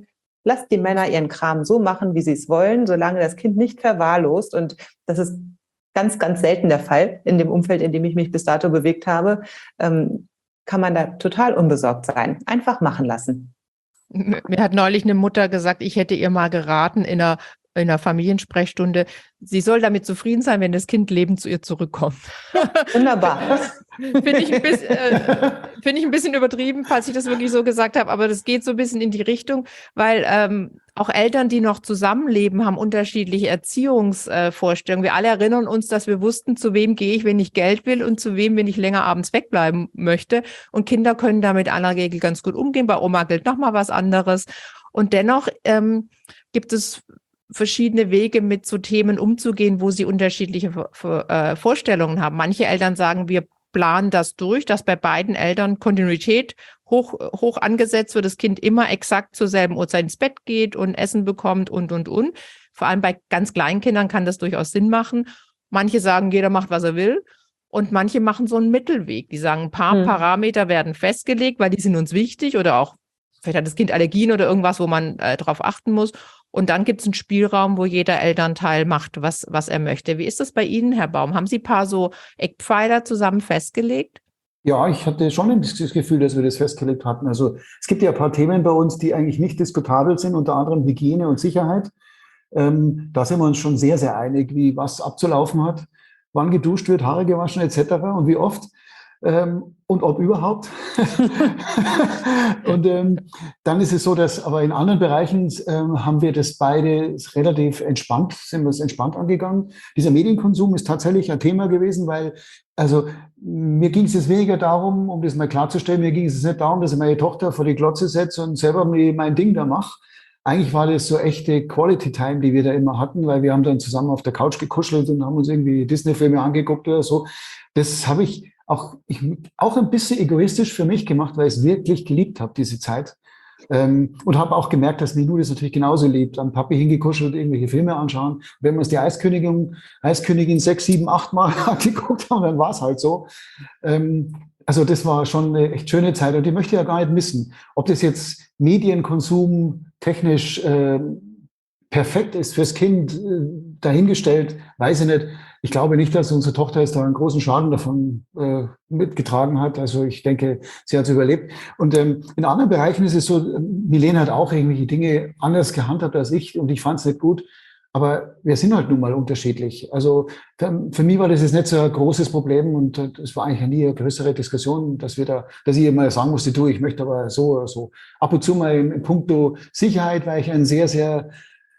Speaker 2: lasst die Männer ihren Kram so machen, wie sie es wollen, solange das Kind nicht verwahrlost. Und das ist ganz, ganz selten der Fall in dem Umfeld, in dem ich mich bis dato bewegt habe, kann man da total unbesorgt sein. Einfach machen lassen.
Speaker 1: Mir hat neulich eine Mutter gesagt, ich hätte ihr mal geraten in einer Familiensprechstunde, sie soll damit zufrieden sein, wenn das Kind lebend zu ihr zurückkommt.
Speaker 2: Wunderbar.
Speaker 1: Finde ich ein bisschen übertrieben, falls ich das wirklich so gesagt habe, aber das geht so ein bisschen in die Richtung, weil auch Eltern, die noch zusammenleben, haben unterschiedliche Erziehungsvorstellungen. Wir alle erinnern uns, dass wir wussten, zu wem gehe ich, wenn ich Geld will und zu wem, wenn ich länger abends wegbleiben möchte. Und Kinder können damit in aller Regel ganz gut umgehen. Bei Oma gilt nochmal was anderes. Und dennoch gibt es verschiedene Wege, mit so Themen umzugehen, wo sie unterschiedliche Vorstellungen haben. Manche Eltern sagen, wir planen das durch, dass bei beiden Eltern Kontinuität hoch angesetzt wird, das Kind immer exakt zur selben Uhrzeit ins Bett geht und Essen bekommt und. Vor allem bei ganz kleinen Kindern kann das durchaus Sinn machen. Manche sagen, jeder macht, was er will. Und manche machen so einen Mittelweg. Die sagen, ein paar Parameter werden festgelegt, weil die sind uns wichtig oder auch, vielleicht hat das Kind Allergien oder irgendwas, wo man drauf achten muss. Und dann gibt es einen Spielraum, wo jeder Elternteil macht, was er möchte. Wie ist das bei Ihnen, Herr Baum? Haben Sie ein paar so Eckpfeiler zusammen festgelegt?
Speaker 3: Ja, ich hatte schon das Gefühl, dass wir das festgelegt hatten. Also es gibt ja ein paar Themen bei uns, die eigentlich nicht diskutabel sind, unter anderem Hygiene und Sicherheit. Da sind wir uns schon sehr, sehr einig, wie was abzulaufen hat, wann geduscht wird, Haare gewaschen etc. und wie oft. Und ob überhaupt. Und dann ist es so, dass aber in anderen Bereichen haben wir das beide relativ entspannt, sind wir es entspannt angegangen. Dieser Medienkonsum ist tatsächlich ein Thema gewesen, weil, also mir ging es jetzt weniger darum, um das mal klarzustellen, mir ging es nicht darum, dass ich meine Tochter vor die Glotze setze und selber mein Ding da mache. Eigentlich war das so echte Quality Time, die wir da immer hatten, weil wir haben dann zusammen auf der Couch gekuschelt und haben uns irgendwie Disney-Filme angeguckt oder so. Das habe ich auch ein bisschen egoistisch für mich gemacht, weil ich es wirklich geliebt habe, diese Zeit. Und habe auch gemerkt, dass Minou das natürlich genauso liebt. Am Papi hingekuschelt, irgendwelche Filme anschauen. Wenn wir uns die Eiskönigin 6, 7, 8 Mal angeguckt haben, dann war es halt so. Also das war schon eine echt schöne Zeit und die möchte ich ja gar nicht missen. Ob das jetzt Medienkonsum technisch perfekt ist fürs Kind, dahingestellt, weiß ich nicht. Ich glaube nicht, dass unsere Tochter jetzt da einen großen Schaden davon mitgetragen hat. Also ich denke, sie hat es überlebt. Und in anderen Bereichen ist es so, Milena hat auch irgendwelche Dinge anders gehandhabt als ich und ich fand es nicht gut. Aber wir sind halt nun mal unterschiedlich. Also für mich war das jetzt nicht so ein großes Problem und es war eigentlich nie eine größere Diskussion, dass ich immer sagen musste, du, ich möchte aber so oder so. Ab und zu mal in puncto Sicherheit, weil ich ein sehr, sehr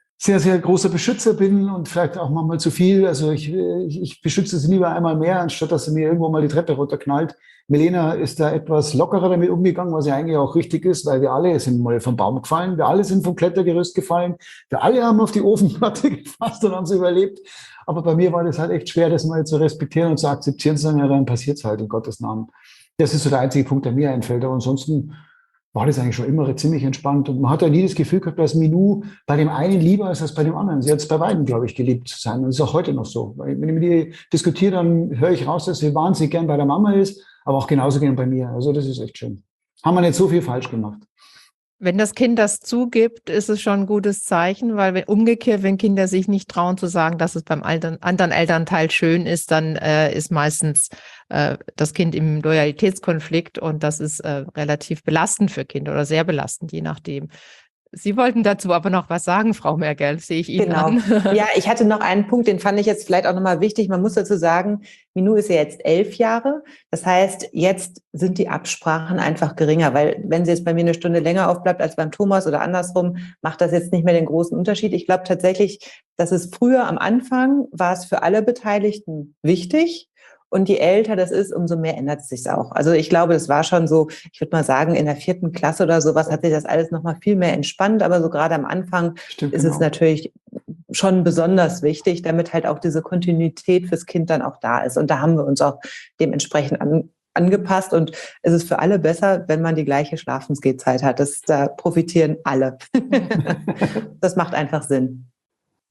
Speaker 3: großer Beschützer bin und vielleicht auch manchmal zu viel. Also ich beschütze sie lieber einmal mehr, anstatt dass sie mir irgendwo mal die Treppe runterknallt. Milena ist da etwas lockerer damit umgegangen, was ja eigentlich auch richtig ist, weil wir alle sind mal vom Baum gefallen, wir alle sind vom Klettergerüst gefallen, wir alle haben auf die Ofenplatte gefasst und haben es überlebt. Aber bei mir war das halt echt schwer, das mal zu respektieren und zu akzeptieren, sondern ja, dann passiert es halt in Gottes Namen. Das ist so der einzige Punkt, der mir einfällt. Aber ansonsten war das eigentlich schon immer ziemlich entspannt. Und man hat ja nie das Gefühl gehabt, dass Minou bei dem einen lieber ist als bei dem anderen. Sie hat es bei beiden, glaube ich, geliebt zu sein. Und das ist auch heute noch so. Weil wenn ich mit ihr diskutiere, dann höre ich raus, dass sie wahnsinnig gern bei der Mama ist, aber auch genauso gern bei mir. Also das ist echt schön. Haben wir nicht so viel falsch gemacht.
Speaker 1: Wenn das Kind das zugibt, ist es schon ein gutes Zeichen, weil umgekehrt, wenn Kinder sich nicht trauen zu sagen, dass es beim anderen Elternteil schön ist, dann ist meistens das Kind im Loyalitätskonflikt und das ist relativ belastend für Kinder oder sehr belastend, je nachdem. Sie wollten dazu aber noch was sagen, Frau Mergel, sehe ich Ihnen an.
Speaker 2: Ja, ich hatte noch einen Punkt, den fand ich jetzt vielleicht auch nochmal wichtig. Man muss dazu sagen, Minou ist ja jetzt 11 Jahre. Das heißt, jetzt sind die Absprachen einfach geringer, weil wenn sie jetzt bei mir eine Stunde länger aufbleibt als beim Thomas oder andersrum, macht das jetzt nicht mehr den großen Unterschied. Ich glaube tatsächlich, dass es früher am Anfang war es für alle Beteiligten wichtig. Und je älter das ist, umso mehr ändert es sich auch. Also ich glaube, das war schon so, ich würde mal sagen, in der 4. Klasse oder sowas hat sich das alles nochmal viel mehr entspannt. Aber so gerade am Anfang ist es natürlich schon besonders wichtig, damit halt auch diese Kontinuität fürs Kind dann auch da ist. Und da haben wir uns auch dementsprechend angepasst. Und es ist für alle besser, wenn man die gleiche Schlafensgehzeit hat. Da profitieren alle. Das macht einfach Sinn.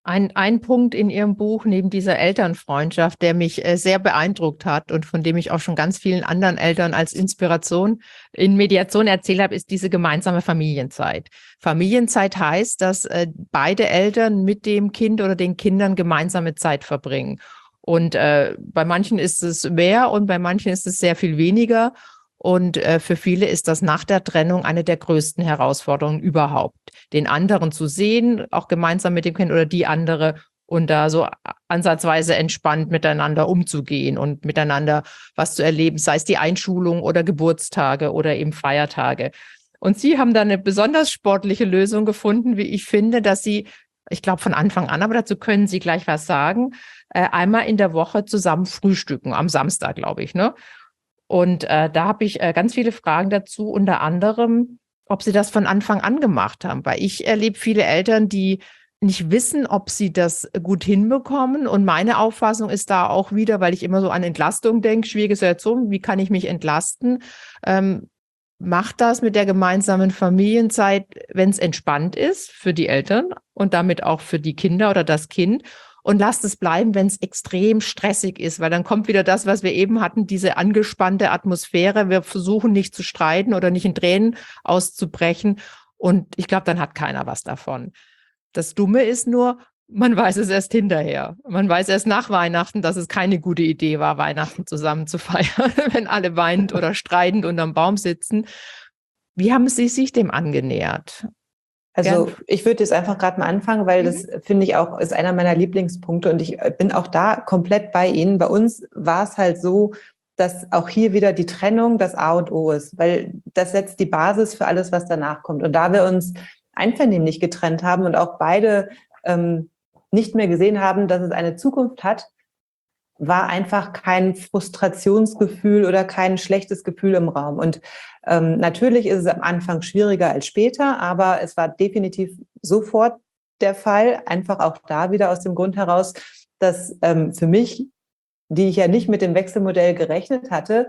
Speaker 1: Ein Punkt in Ihrem Buch neben dieser Elternfreundschaft, der mich sehr beeindruckt hat und von dem ich auch schon ganz vielen anderen Eltern als Inspiration in Mediation erzählt habe, ist diese gemeinsame Familienzeit. Familienzeit heißt, dass beide Eltern mit dem Kind oder den Kindern gemeinsame Zeit verbringen. Und bei manchen ist es mehr und bei manchen ist es sehr viel weniger. Und für viele ist das nach der Trennung eine der größten Herausforderungen überhaupt, den anderen zu sehen, auch gemeinsam mit dem Kind oder die andere und da so ansatzweise entspannt miteinander umzugehen und miteinander was zu erleben, sei es die Einschulung oder Geburtstage oder eben Feiertage. Und Sie haben da eine besonders sportliche Lösung gefunden, wie ich finde, dass Sie, ich glaube von Anfang an, aber dazu können Sie gleich was sagen, einmal in der Woche zusammen frühstücken, am Samstag, glaube ich, ne? Und da habe ich ganz viele Fragen dazu, unter anderem, ob Sie das von Anfang an gemacht haben. Weil ich erlebe viele Eltern, die nicht wissen, ob sie das gut hinbekommen. Und meine Auffassung ist da auch wieder, weil ich immer so an Entlastung denke, schwierige Situation, wie kann ich mich entlasten? Macht das mit der gemeinsamen Familienzeit, wenn es entspannt ist für die Eltern und damit auch für die Kinder oder das Kind. Und lasst es bleiben, wenn es extrem stressig ist, weil dann kommt wieder das, was wir eben hatten, diese angespannte Atmosphäre. Wir versuchen nicht zu streiten oder nicht in Tränen auszubrechen. Und ich glaube, dann hat keiner was davon. Das Dumme ist nur, man weiß es erst hinterher. Man weiß erst nach Weihnachten, dass es keine gute Idee war, Weihnachten zusammen zu feiern, wenn alle weinend oder streitend unterm Baum sitzen. Wie haben Sie sich dem angenähert?
Speaker 2: Also ich würde jetzt einfach gerade mal anfangen, weil das finde ich auch ist einer meiner Lieblingspunkte und ich bin auch da komplett bei Ihnen. Bei uns war es halt so, dass auch hier wieder die Trennung das A und O ist, weil das setzt die Basis für alles, was danach kommt. Und da wir uns einvernehmlich getrennt haben und auch beide nicht mehr gesehen haben, dass es eine Zukunft hat, war einfach kein Frustrationsgefühl oder kein schlechtes Gefühl im Raum. Und natürlich ist es am Anfang schwieriger als später, aber es war definitiv sofort der Fall, einfach auch da wieder aus dem Grund heraus, dass für mich, die ich ja nicht mit dem Wechselmodell gerechnet hatte,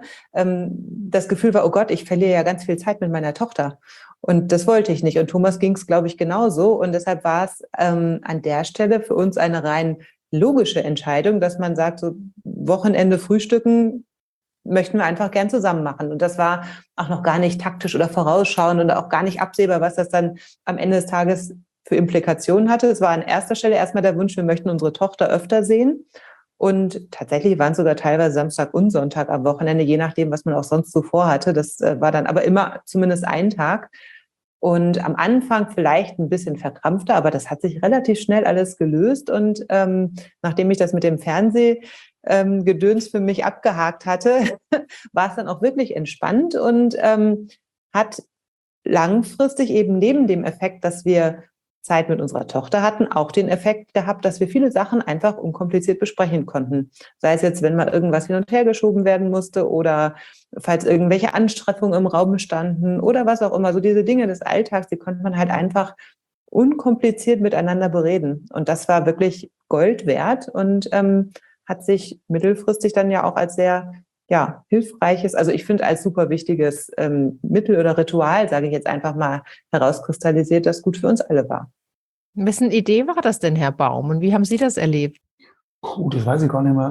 Speaker 2: das Gefühl war, oh Gott, ich verliere ja ganz viel Zeit mit meiner Tochter. Und das wollte ich nicht. Und Thomas ging es, glaube ich, genauso. Und deshalb war es an der Stelle für uns eine rein logische Entscheidung, dass man sagt, so Wochenende frühstücken möchten wir einfach gern zusammen machen. Und das war auch noch gar nicht taktisch oder vorausschauend und auch gar nicht absehbar, was das dann am Ende des Tages für Implikationen hatte. Es war an erster Stelle erstmal der Wunsch, wir möchten unsere Tochter öfter sehen. Und tatsächlich waren es sogar teilweise Samstag und Sonntag am Wochenende, je nachdem, was man auch sonst so vorhatte. Das war dann aber immer zumindest ein Tag. Und am Anfang vielleicht ein bisschen verkrampfter, aber das hat sich relativ schnell alles gelöst. Und nachdem ich das mit dem Fernsehgedöns für mich abgehakt hatte, war es dann auch wirklich entspannt und hat langfristig eben neben dem Effekt, dass wir Zeit mit unserer Tochter hatten, auch den Effekt gehabt, dass wir viele Sachen einfach unkompliziert besprechen konnten. Sei es jetzt, wenn mal irgendwas hin und her geschoben werden musste oder falls irgendwelche Anstrengungen im Raum standen oder was auch immer. So diese Dinge des Alltags, die konnte man halt einfach unkompliziert miteinander bereden. Und das war wirklich Gold wert und hat sich mittelfristig dann ja auch als sehr hilfreiches, also ich finde als super wichtiges Mittel oder Ritual, sage ich jetzt einfach mal, herauskristallisiert, das gut für uns alle war.
Speaker 1: Wessen Idee war das denn, Herr Baum? Und wie haben Sie das erlebt?
Speaker 3: Das weiß ich gar nicht mehr,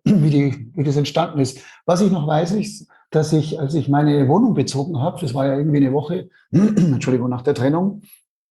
Speaker 3: wie das entstanden ist. Was ich noch weiß, ist, dass ich, als ich meine Wohnung bezogen habe, das war ja irgendwie eine Woche, Entschuldigung, nach der Trennung,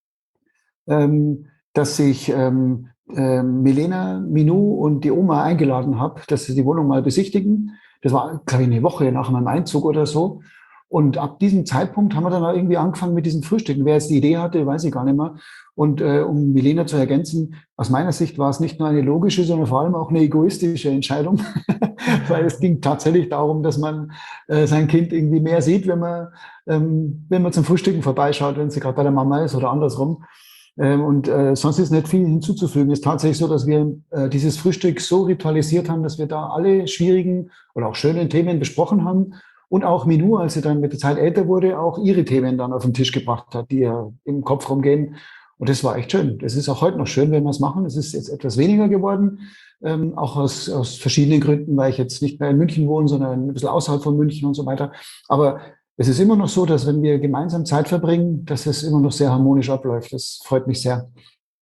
Speaker 3: dass ich Milena, Minou und die Oma eingeladen habe, dass sie die Wohnung mal besichtigen. Das war, glaube ich, eine Woche nach meinem Einzug oder so. Und ab diesem Zeitpunkt haben wir dann irgendwie angefangen mit diesen Frühstücken. Wer jetzt die Idee hatte, weiß ich gar nicht mehr. Und um Milena zu ergänzen, aus meiner Sicht war es nicht nur eine logische, sondern vor allem auch eine egoistische Entscheidung. Weil es ging tatsächlich darum, dass man sein Kind irgendwie mehr sieht, wenn man zum Frühstücken vorbeischaut, wenn sie gerade bei der Mama ist oder andersrum. Sonst ist nicht viel hinzuzufügen. Es ist tatsächlich so, dass wir dieses Frühstück so ritualisiert haben, dass wir da alle schwierigen oder auch schönen Themen besprochen haben. Und auch Minou, als sie dann mit der Zeit älter wurde, auch ihre Themen dann auf den Tisch gebracht hat, die ja im Kopf rumgehen. Und das war echt schön. Das ist auch heute noch schön, wenn wir es machen. Es ist jetzt etwas weniger geworden, auch aus verschiedenen Gründen, weil ich jetzt nicht mehr in München wohne, sondern ein bisschen außerhalb von München und so weiter. Aber es ist immer noch so, dass wenn wir gemeinsam Zeit verbringen, dass es immer noch sehr harmonisch abläuft. Das freut mich sehr.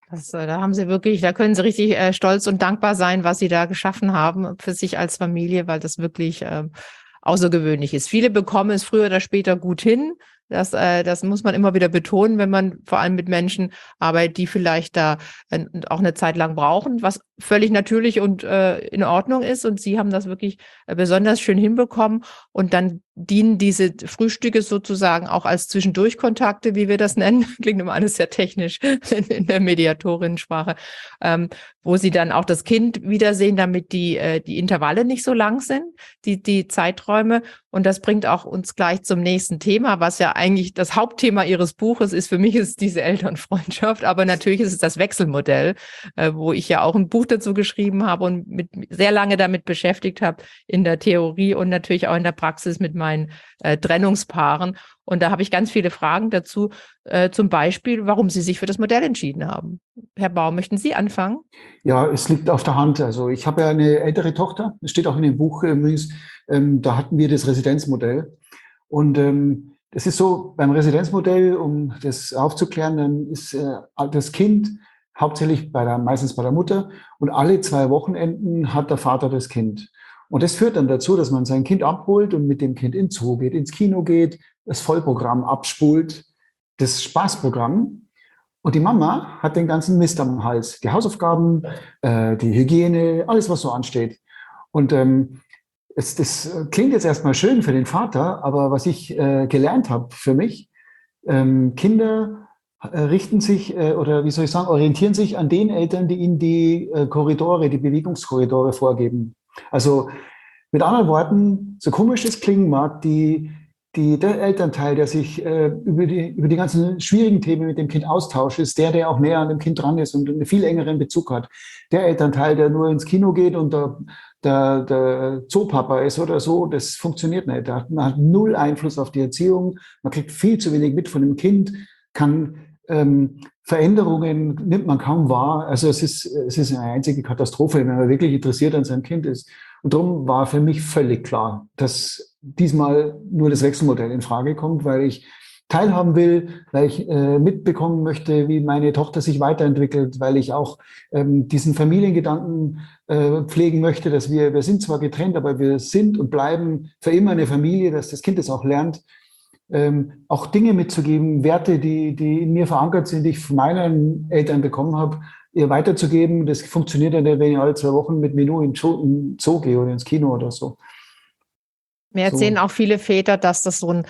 Speaker 1: Da haben Sie wirklich, da können Sie richtig stolz und dankbar sein, was Sie da geschaffen haben für sich als Familie, weil das wirklich außergewöhnlich ist. Viele bekommen es früher oder später gut hin. Das muss man immer wieder betonen, wenn man vor allem mit Menschen arbeitet, die vielleicht da auch eine Zeit lang brauchen, was völlig natürlich und in Ordnung ist. Und Sie haben das wirklich besonders schön hinbekommen. Und dann dienen diese Frühstücke sozusagen auch als Zwischendurchkontakte, wie wir das nennen. Klingt immer alles sehr technisch in der Mediatorinnensprache, wo Sie dann auch das Kind wiedersehen, damit die Intervalle nicht so lang sind, die Zeiträume. Und das bringt auch uns gleich zum nächsten Thema, was ja eigentlich das Hauptthema Ihres Buches ist. Für mich ist es diese Elternfreundschaft, aber natürlich ist es das Wechselmodell, wo ich ja auch ein Buch dazu geschrieben habe und sehr lange damit beschäftigt habe in der Theorie und natürlich auch in der Praxis mit meinen Trennungspaaren. Und da habe ich ganz viele Fragen dazu, zum Beispiel, warum Sie sich für das Modell entschieden haben. Herr Baum, möchten Sie anfangen?
Speaker 3: Ja, es liegt auf der Hand. Also ich habe ja eine ältere Tochter, das steht auch in dem Buch übrigens, da hatten wir das Residenzmodell. Und das ist so, beim Residenzmodell, um das aufzuklären, dann ist das Kind hauptsächlich meistens bei der Mutter und alle 2 Wochenenden hat der Vater das Kind. Und das führt dann dazu, dass man sein Kind abholt und mit dem Kind ins Zoo geht, ins Kino geht, das Vollprogramm abspult, das Spaßprogramm. Und die Mama hat den ganzen Mist am Hals. Die Hausaufgaben, die Hygiene, alles, was so ansteht. Und das klingt jetzt erstmal schön für den Vater, aber was ich gelernt habe für mich, Kinder richten sich oder wie soll ich sagen, orientieren sich an den Eltern, die ihnen die Korridore, die Bewegungskorridore vorgeben. Also mit anderen Worten, so komisch es klingen mag, der Elternteil, der sich über die ganzen schwierigen Themen mit dem Kind austauscht, ist der auch näher an dem Kind dran ist und einen viel engeren Bezug hat. Der Elternteil, der nur ins Kino geht und der Zoopapa ist oder so, das funktioniert nicht. Man hat null Einfluss auf die Erziehung, man kriegt viel zu wenig mit von dem Kind, kann Veränderungen nimmt man kaum wahr. Also es ist eine einzige Katastrophe, wenn man wirklich interessiert an seinem Kind ist. Und darum war für mich völlig klar, dass diesmal nur das Wechselmodell in Frage kommt, weil ich teilhaben will, weil ich mitbekommen möchte, wie meine Tochter sich weiterentwickelt, weil ich auch diesen Familiengedanken pflegen möchte, dass wir sind zwar getrennt, aber wir sind und bleiben für immer eine Familie, dass das Kind es auch lernt, auch Dinge mitzugeben, Werte, die in mir verankert sind, die ich von meinen Eltern bekommen habe, ihr weiterzugeben. Das funktioniert ja nicht, wenn ich alle 2 Wochen mit Menü in den Zoo gehe oder ins Kino oder so.
Speaker 1: Mir erzählen auch viele Väter, dass das so ein,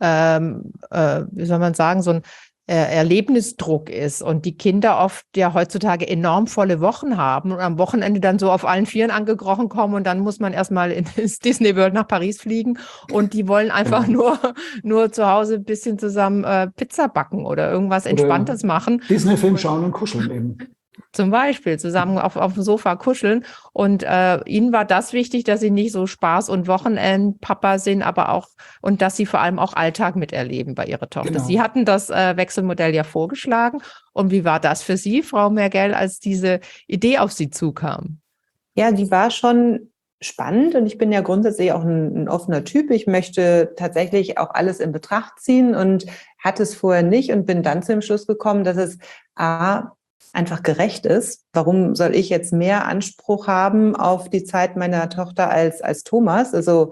Speaker 1: wie soll man sagen, so ein Erlebnisdruck ist und die Kinder oft ja heutzutage enorm volle Wochen haben und am Wochenende dann so auf allen Vieren angekrochen kommen und dann muss man erstmal ins Disney World nach Paris fliegen und die wollen einfach nur zu Hause ein bisschen zusammen Pizza backen oder irgendwas Entspanntes machen.
Speaker 3: Disney-Film schauen und kuscheln eben.
Speaker 1: Zum Beispiel zusammen auf dem Sofa kuscheln. Und ihnen war das wichtig, dass sie nicht so Spaß- und Wochenendpapa sind, aber auch, und dass sie vor allem auch Alltag miterleben bei ihrer Tochter.
Speaker 3: Genau.
Speaker 1: Sie hatten das Wechselmodell ja vorgeschlagen. Und wie war das für Sie, Frau Mergell, als diese Idee auf Sie zukam?
Speaker 2: Ja, die war schon spannend und ich bin ja grundsätzlich auch ein offener Typ. Ich möchte tatsächlich auch alles in Betracht ziehen und hatte es vorher nicht und bin dann zu dem Schluss gekommen, dass es einfach gerecht ist. Warum soll ich jetzt mehr Anspruch haben auf die Zeit meiner Tochter als Thomas? Also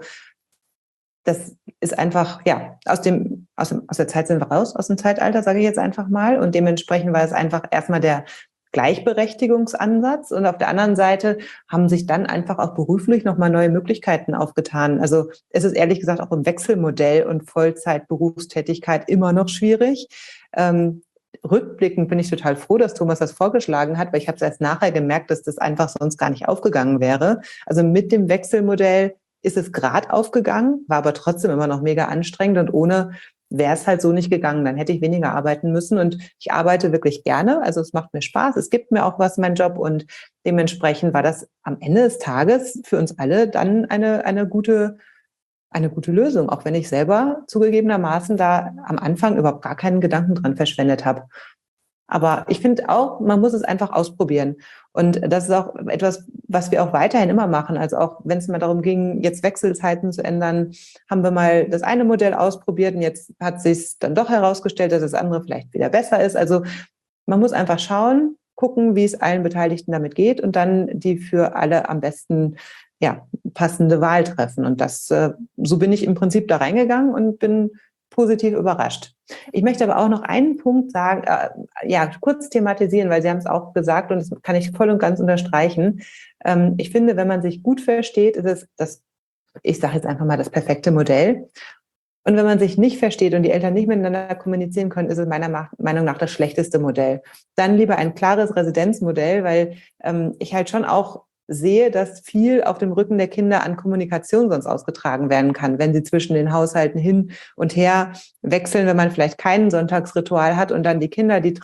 Speaker 2: das ist einfach, ja, aus der Zeit sind wir raus, aus dem Zeitalter, sage ich jetzt einfach mal. Und dementsprechend war es einfach erstmal der Gleichberechtigungsansatz. Und auf der anderen Seite haben sich dann einfach auch beruflich nochmal neue Möglichkeiten aufgetan. Also es ist ehrlich gesagt auch im Wechselmodell und Vollzeit-Berufstätigkeit immer noch schwierig. Rückblickend bin ich total froh, dass Thomas das vorgeschlagen hat, weil ich habe es erst nachher gemerkt, dass das einfach sonst gar nicht aufgegangen wäre. Also mit dem Wechselmodell ist es gerade aufgegangen, war aber trotzdem immer noch mega anstrengend und ohne wäre es halt so nicht gegangen. Dann hätte ich weniger arbeiten müssen und ich arbeite wirklich gerne. Also es macht mir Spaß, es gibt mir auch was, mein Job und dementsprechend war das am Ende des Tages für uns alle dann eine gute Lösung, auch wenn ich selber zugegebenermaßen da am Anfang überhaupt gar keinen Gedanken dran verschwendet habe. Aber ich finde auch, man muss es einfach ausprobieren. Und das ist auch etwas, was wir auch weiterhin immer machen. Also auch wenn es mal darum ging, jetzt Wechselzeiten zu ändern, haben wir mal das eine Modell ausprobiert und jetzt hat sich dann doch herausgestellt, dass das andere vielleicht wieder besser ist. Also man muss einfach schauen, gucken, wie es allen Beteiligten damit geht und dann die für alle am besten passende Wahl treffen. Und so bin ich im Prinzip da reingegangen und bin positiv überrascht. Ich möchte aber auch noch einen Punkt sagen, kurz thematisieren, weil Sie haben es auch gesagt und das kann ich voll und ganz unterstreichen. Ich finde, wenn man sich gut versteht, ist es ich sage jetzt einfach mal, das perfekte Modell. Und wenn man sich nicht versteht und die Eltern nicht miteinander kommunizieren können, ist es meiner Meinung nach das schlechteste Modell. Dann lieber ein klares Residenzmodell, weil ich halt schon auch sehe, dass viel auf dem Rücken der Kinder an Kommunikation sonst ausgetragen werden kann, wenn sie zwischen den Haushalten hin und her wechseln, wenn man vielleicht kein Sonntagsritual hat und dann die Kinder die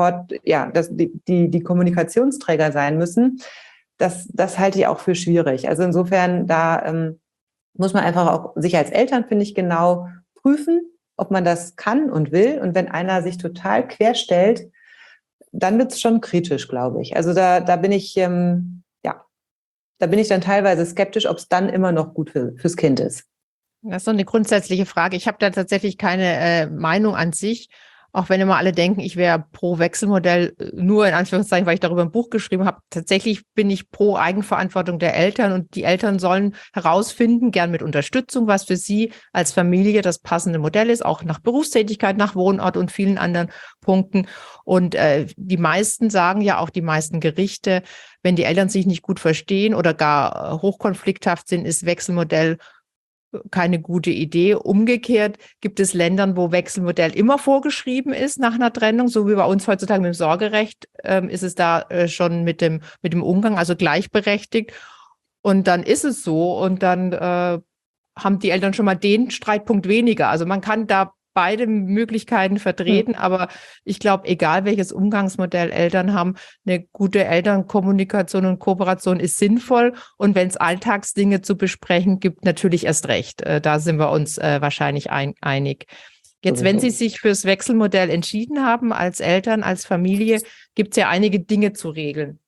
Speaker 2: die Kommunikationsträger sein müssen. Das halte ich auch für schwierig. Also insofern, da muss man einfach auch sich als Eltern, finde ich, genau prüfen, ob man das kann und will. Und wenn einer sich total querstellt, dann wird es schon kritisch, glaube ich. Also da bin ich, da bin ich dann teilweise skeptisch, ob es dann immer noch gut fürs Kind ist.
Speaker 1: Das ist so eine grundsätzliche Frage. Ich habe da tatsächlich keine Meinung an sich, auch wenn immer alle denken, ich wäre pro Wechselmodell, nur in Anführungszeichen, weil ich darüber ein Buch geschrieben habe. Tatsächlich bin ich pro Eigenverantwortung der Eltern und die Eltern sollen herausfinden, gern mit Unterstützung, was für sie als Familie das passende Modell ist, auch nach Berufstätigkeit, nach Wohnort und vielen anderen Punkten. Und die meisten sagen ja auch, die meisten Gerichte, wenn die Eltern sich nicht gut verstehen oder gar hochkonflikthaft sind, ist Wechselmodell keine gute Idee. Umgekehrt gibt es Ländern, wo Wechselmodell immer vorgeschrieben ist nach einer Trennung, so wie bei uns heutzutage mit dem Sorgerecht, ist es da schon mit dem Umgang, also gleichberechtigt. Und dann ist es so und dann haben die Eltern schon mal den Streitpunkt weniger. Also man kann da beide Möglichkeiten vertreten, aber ich glaube, egal welches Umgangsmodell Eltern haben, eine gute Elternkommunikation und Kooperation ist sinnvoll. Und wenn es Alltagsdinge zu besprechen gibt, natürlich erst recht. Da sind wir uns wahrscheinlich einig. Jetzt, wenn Sie sich fürs Wechselmodell entschieden haben, als Eltern, als Familie, gibt es ja einige Dinge zu regeln.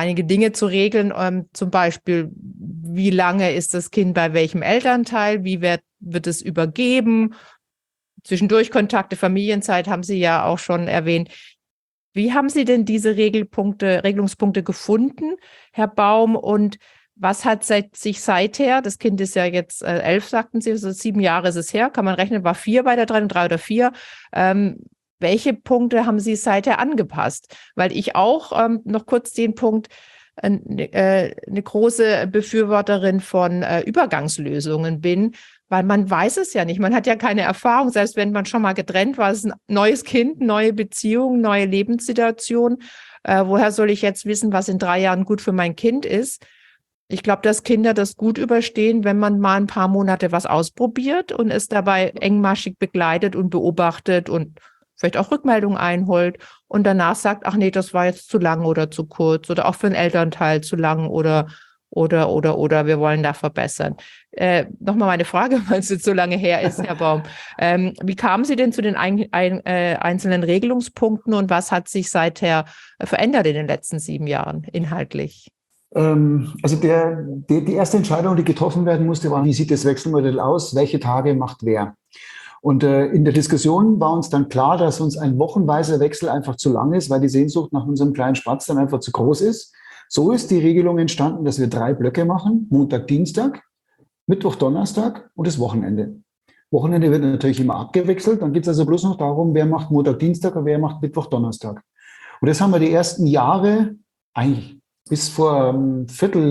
Speaker 1: Zum Beispiel, wie lange ist das Kind bei welchem Elternteil, wie wird es übergeben, zwischendurch Kontakte, Familienzeit haben Sie ja auch schon erwähnt. Wie haben Sie denn diese Regelungspunkte gefunden, Herr Baum? Und was hat sich seither, das Kind ist ja jetzt 11, sagten Sie, also 7 Jahre ist es her, kann man rechnen, war 4 bei der Trennung, 3 oder 4. Welche Punkte haben Sie seither angepasst? Weil ich auch noch kurz den Punkt, eine große Befürworterin von Übergangslösungen bin, weil man weiß es ja nicht. Man hat ja keine Erfahrung, selbst wenn man schon mal getrennt war. Es ist ein neues Kind, neue Beziehung, neue Lebenssituation. Woher soll ich jetzt wissen, was in 3 Jahren gut für mein Kind ist? Ich glaube, dass Kinder das gut überstehen, wenn man mal ein paar Monate was ausprobiert und es dabei engmaschig begleitet und beobachtet und vielleicht auch Rückmeldungen einholt und danach sagt, ach nee, das war jetzt zu lang oder zu kurz oder auch für einen Elternteil zu lang oder wir wollen da verbessern. Nochmal meine Frage, weil es jetzt so lange her ist, Herr Baum. Wie kamen Sie denn zu den einzelnen Regelungspunkten und was hat sich seither verändert in den letzten 7 Jahren inhaltlich?
Speaker 3: Also die erste Entscheidung, die getroffen werden musste, war, wie sieht das Wechselmodell aus, welche Tage macht wer? Und in der Diskussion war uns dann klar, dass uns ein wochenweiser Wechsel einfach zu lang ist, weil die Sehnsucht nach unserem kleinen Spatz dann einfach zu groß ist. So ist die Regelung entstanden, dass wir 3 Blöcke machen, Montag, Dienstag, Mittwoch, Donnerstag und das Wochenende. Wochenende wird natürlich immer abgewechselt, dann geht es also bloß noch darum, wer macht Montag, Dienstag und wer macht Mittwoch, Donnerstag. Und das haben wir die ersten Jahre, eigentlich bis vor einem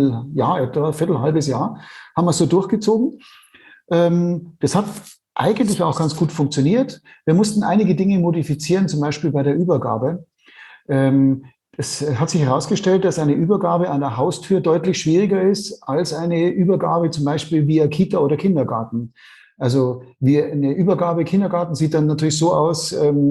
Speaker 3: halbes Jahr, haben wir so durchgezogen. Das hat eigentlich auch ganz gut funktioniert. Wir mussten einige Dinge modifizieren, zum Beispiel bei der Übergabe. Es hat sich herausgestellt, dass eine Übergabe an der Haustür deutlich schwieriger ist als eine Übergabe zum Beispiel via Kita oder Kindergarten. Also eine Übergabe Kindergarten sieht dann natürlich so aus,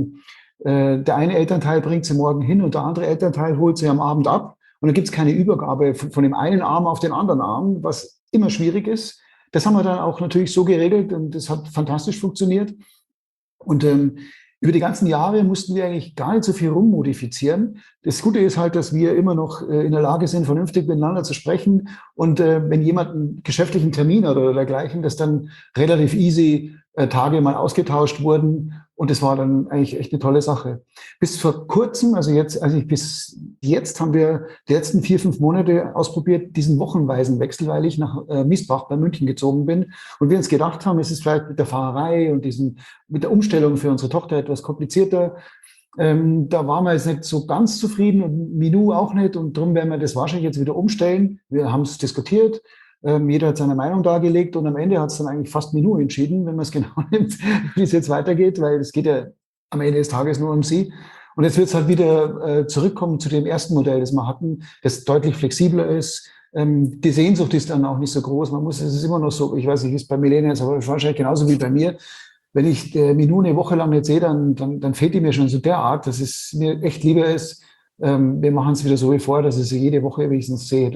Speaker 3: der eine Elternteil bringt sie morgen hin und der andere Elternteil holt sie am Abend ab. Und dann gibt es keine Übergabe von dem einen Arm auf den anderen Arm, was immer schwierig ist. Das haben wir dann auch natürlich so geregelt und das hat fantastisch funktioniert. Und über die ganzen Jahre mussten wir eigentlich gar nicht so viel rummodifizieren. Das Gute ist halt, dass wir immer noch in der Lage sind, vernünftig miteinander zu sprechen. Und wenn jemand einen geschäftlichen Termin hat oder dergleichen, das dann relativ easy Tage mal ausgetauscht wurden. Und das war dann eigentlich echt eine tolle Sache. Bis vor kurzem, bis jetzt haben wir die letzten 4, 5 Monate ausprobiert, diesen wochenweisen Wechsel, weil ich nach Miesbach bei München gezogen bin. Und wir uns gedacht haben, es ist vielleicht mit der Fahrerei und mit der Umstellung für unsere Tochter etwas komplizierter. Da waren wir jetzt nicht so ganz zufrieden und Minou auch nicht. Und darum werden wir das wahrscheinlich jetzt wieder umstellen. Wir haben es diskutiert. Jeder hat seine Meinung dargelegt und am Ende hat es dann eigentlich fast Minou entschieden, wenn man es genau nimmt, wie es jetzt weitergeht, weil es geht ja am Ende des Tages nur um sie. Und jetzt wird es halt wieder zurückkommen zu dem ersten Modell, das wir hatten, das deutlich flexibler ist. Die Sehnsucht ist dann auch nicht so groß. Es ist immer noch so, ich weiß nicht, ist bei Milena jetzt aber wahrscheinlich genauso wie bei mir. Wenn ich Minou eine Woche lang nicht sehe, dann fehlt die mir schon so derart, dass es mir echt lieber ist, wir machen es wieder so wie vorher, dass ich sie jede Woche wenigstens sehe.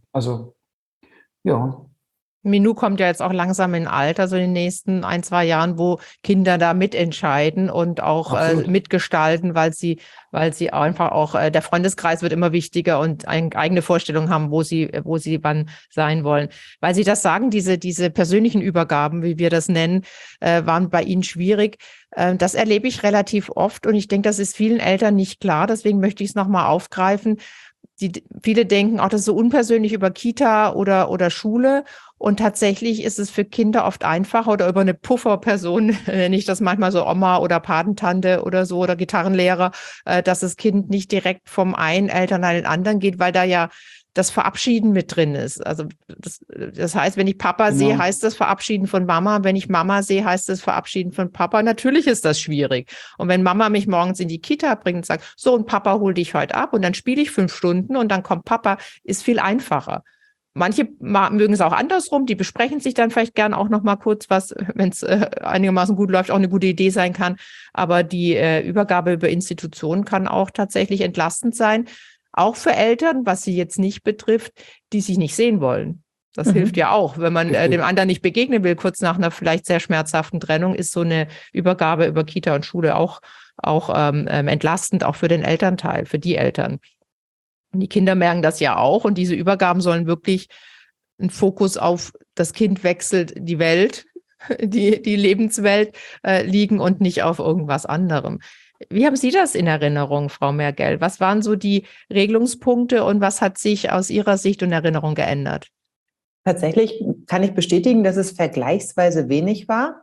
Speaker 3: Ja.
Speaker 1: Minou kommt ja jetzt auch langsam in Alter, so in den nächsten 1, 2 Jahren, wo Kinder da mitentscheiden und auch mitgestalten, weil sie einfach auch, der Freundeskreis wird immer wichtiger und eine eigene Vorstellung haben, wo sie wann sein wollen. Weil Sie das sagen, diese persönlichen Übergaben, wie wir das nennen, waren bei Ihnen schwierig. Das erlebe ich relativ oft und ich denke, das ist vielen Eltern nicht klar. Deswegen möchte ich es nochmal aufgreifen. Viele denken auch, das ist so unpersönlich über Kita oder Schule. Und tatsächlich ist es für Kinder oft einfacher oder über eine Pufferperson, nenne ich das manchmal so Oma oder Patentante oder so oder Gitarrenlehrer, dass das Kind nicht direkt vom einen Elternteil in den anderen geht, weil da ja das Verabschieden mit drin ist. Also das heißt, wenn ich Papa sehe, heißt das Verabschieden von Mama. Wenn ich Mama sehe, heißt das Verabschieden von Papa. Natürlich ist das schwierig. Und wenn Mama mich morgens in die Kita bringt und sagt, so, und Papa hol dich heute ab und dann spiele ich 5 Stunden und dann kommt Papa, ist viel einfacher. Manche mögen es auch andersrum, die besprechen sich dann vielleicht gern auch noch mal kurz, was, wenn es einigermaßen gut läuft, auch eine gute Idee sein kann. Aber die Übergabe über Institutionen kann auch tatsächlich entlastend sein, auch für Eltern, was sie jetzt nicht betrifft, die sich nicht sehen wollen. Das hilft ja auch, wenn man dem anderen nicht begegnen will, kurz nach einer vielleicht sehr schmerzhaften Trennung, ist so eine Übergabe über Kita und Schule auch entlastend, auch für den Elternteil, für die Eltern. Und die Kinder merken das ja auch und diese Übergaben sollen wirklich einen Fokus auf das Kind wechselt die Welt, die Lebenswelt liegen und nicht auf irgendwas anderem. Wie haben Sie das in Erinnerung, Frau Mergell? Was waren so die Regelungspunkte und was hat sich aus Ihrer Sicht und Erinnerung geändert?
Speaker 2: Tatsächlich kann ich bestätigen, dass es vergleichsweise wenig war.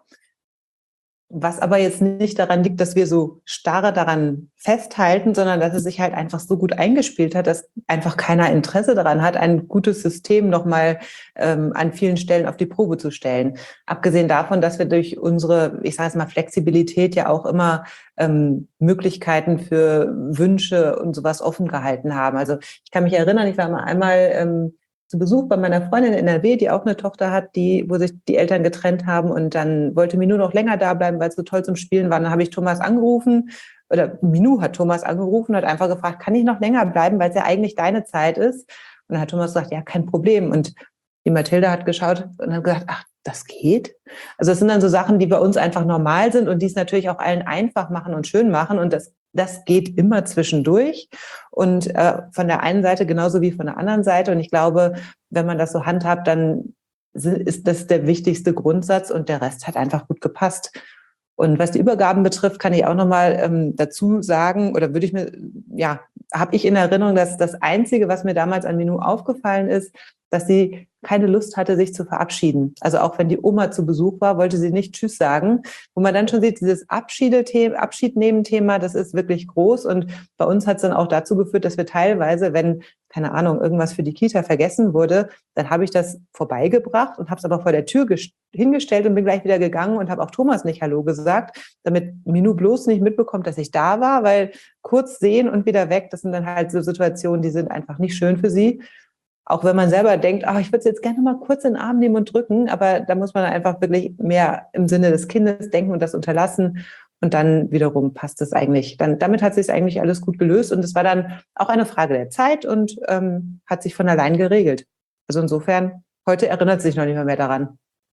Speaker 2: Was aber jetzt nicht daran liegt, dass wir so starr daran festhalten, sondern dass es sich halt einfach so gut eingespielt hat, dass einfach keiner Interesse daran hat, ein gutes System nochmal an vielen Stellen auf die Probe zu stellen. Abgesehen davon, dass wir durch unsere, ich sage es mal, Flexibilität ja auch immer Möglichkeiten für Wünsche und sowas offen gehalten haben. Also ich kann mich erinnern, ich war mal einmal zu Besuch bei meiner Freundin in NRW, die auch eine Tochter hat, wo sich die Eltern getrennt haben und dann wollte Minou noch länger da bleiben, weil es so toll zum Spielen war. Dann habe ich Thomas angerufen oder Minou hat Thomas angerufen und hat einfach gefragt, kann ich noch länger bleiben, weil es ja eigentlich deine Zeit ist? Und dann hat Thomas gesagt, ja, kein Problem. Und die Mathilda hat geschaut und hat gesagt, ach, das geht? Also es sind dann so Sachen, die bei uns einfach normal sind und die es natürlich auch allen einfach machen und schön machen und das geht immer zwischendurch und von der einen Seite genauso wie von der anderen Seite. Und ich glaube, wenn man das so handhabt, dann ist das der wichtigste Grundsatz und der Rest hat einfach gut gepasst. Und was die Übergaben betrifft, kann ich auch nochmal dazu sagen, oder habe ich in Erinnerung, dass das Einzige, was mir damals an Minou aufgefallen ist, dass sie keine Lust hatte, sich zu verabschieden. Also auch wenn die Oma zu Besuch war, wollte sie nicht Tschüss sagen. Wo man dann schon sieht, dieses Abschiednehmen-Thema, das ist wirklich groß. Und bei uns hat es dann auch dazu geführt, dass wir teilweise, wenn, keine Ahnung, irgendwas für die Kita vergessen wurde, dann habe ich das vorbeigebracht und habe es aber vor der Tür hingestellt und bin gleich wieder gegangen und habe auch Thomas nicht Hallo gesagt, damit Minou bloß nicht mitbekommt, dass ich da war, weil kurz sehen und wieder weg, das sind dann halt so Situationen, die sind einfach nicht schön für sie. Auch wenn man selber denkt, ich würde es jetzt gerne mal kurz in den Arm nehmen und drücken, aber da muss man einfach wirklich mehr im Sinne des Kindes denken und das unterlassen. Und dann wiederum passt es eigentlich. Damit hat sich eigentlich alles gut gelöst. Und es war dann auch eine Frage der Zeit und hat sich von allein geregelt. Also insofern, heute erinnert sich noch nicht mehr daran.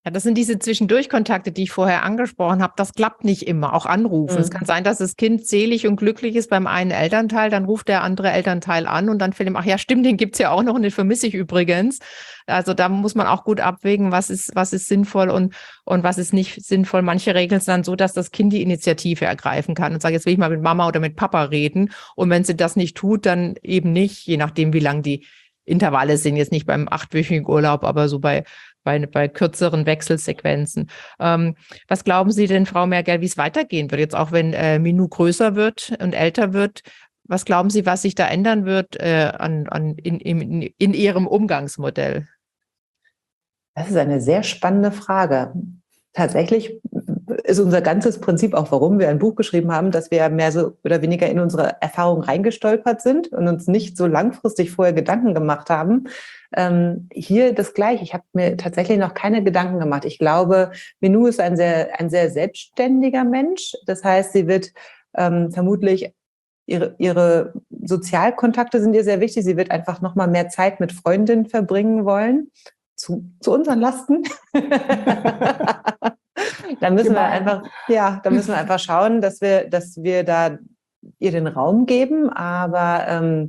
Speaker 1: Ja, das sind diese Zwischendurchkontakte, die ich vorher angesprochen habe. Das klappt nicht immer, auch anrufen. Es kann sein, dass das Kind selig und glücklich ist beim einen Elternteil, dann ruft der andere Elternteil an und dann fällt ihm, ach ja, stimmt, den gibt's ja auch noch und den vermisse ich übrigens. Also da muss man auch gut abwägen, was ist sinnvoll und was ist nicht sinnvoll. Manche regeln es dann so, dass das Kind die Initiative ergreifen kann und sagt, jetzt will ich mal mit Mama oder mit Papa reden. Und wenn sie das nicht tut, dann eben nicht, je nachdem, wie lang die Intervalle sind, jetzt nicht beim 8-wöchigen Urlaub, aber so bei kürzeren Wechselsequenzen. Was glauben Sie denn, Frau Mergel, wie es weitergehen wird? Jetzt auch wenn Minou größer wird und älter wird, was glauben Sie, was sich da ändern wird in Ihrem Umgangsmodell?
Speaker 2: Das ist eine sehr spannende Frage. Tatsächlich ist unser ganzes Prinzip auch, warum wir ein Buch geschrieben haben, dass wir mehr so oder weniger in unsere Erfahrungen reingestolpert sind und uns nicht so langfristig vorher Gedanken gemacht haben. Hier das Gleiche. Ich habe mir tatsächlich noch keine Gedanken gemacht. Ich glaube, Minou ist ein sehr selbstständiger Mensch. Das heißt, sie wird vermutlich ihre Sozialkontakte sind ihr sehr wichtig. Sie wird einfach noch mal mehr Zeit mit Freundinnen verbringen wollen. Zu unseren Lasten. Da müssen wir einfach schauen, dass wir da ihr den Raum geben. Aber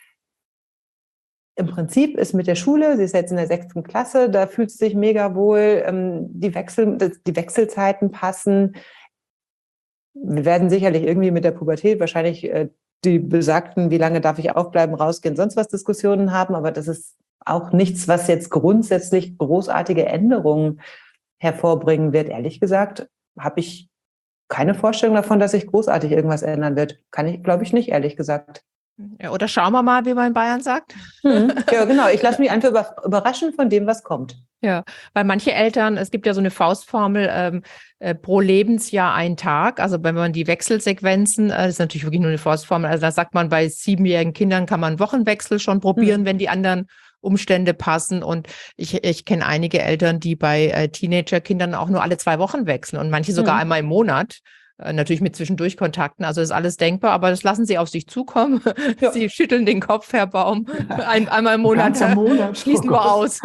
Speaker 2: im Prinzip ist mit der Schule, sie ist jetzt in der 6. Klasse, da fühlt sie sich mega wohl. Die Wechselzeiten passen. Wir werden sicherlich irgendwie mit der Pubertät wahrscheinlich die besagten, wie lange darf ich aufbleiben, rausgehen, sonst was Diskussionen haben. Aber das ist auch nichts, was jetzt grundsätzlich großartige Änderungen hervorbringen wird. Ehrlich gesagt, habe ich keine Vorstellung davon, dass sich großartig irgendwas ändern wird. Kann ich, glaube ich, nicht, ehrlich gesagt.
Speaker 1: Ja, oder schauen wir mal, wie man in Bayern sagt.
Speaker 2: Ja, genau. Ich lasse mich einfach überraschen von dem, was kommt.
Speaker 1: Ja, weil manche Eltern, es gibt ja so eine Faustformel, pro Lebensjahr ein Tag. Also wenn man die Wechselsequenzen, das ist natürlich wirklich nur eine Faustformel, also da sagt man, bei 7-jährigen Kindern kann man Wochenwechsel schon probieren, wenn die anderen Umstände passen. Und ich kenne einige Eltern, die bei Teenagerkindern auch nur alle 2 Wochen wechseln und manche sogar einmal im Monat. Natürlich mit Zwischendurchkontakten, also ist alles denkbar, aber das lassen Sie auf sich zukommen. Ja. Sie schütteln den Kopf, Herr Baum. Einmal im Monat, schließen wir aus.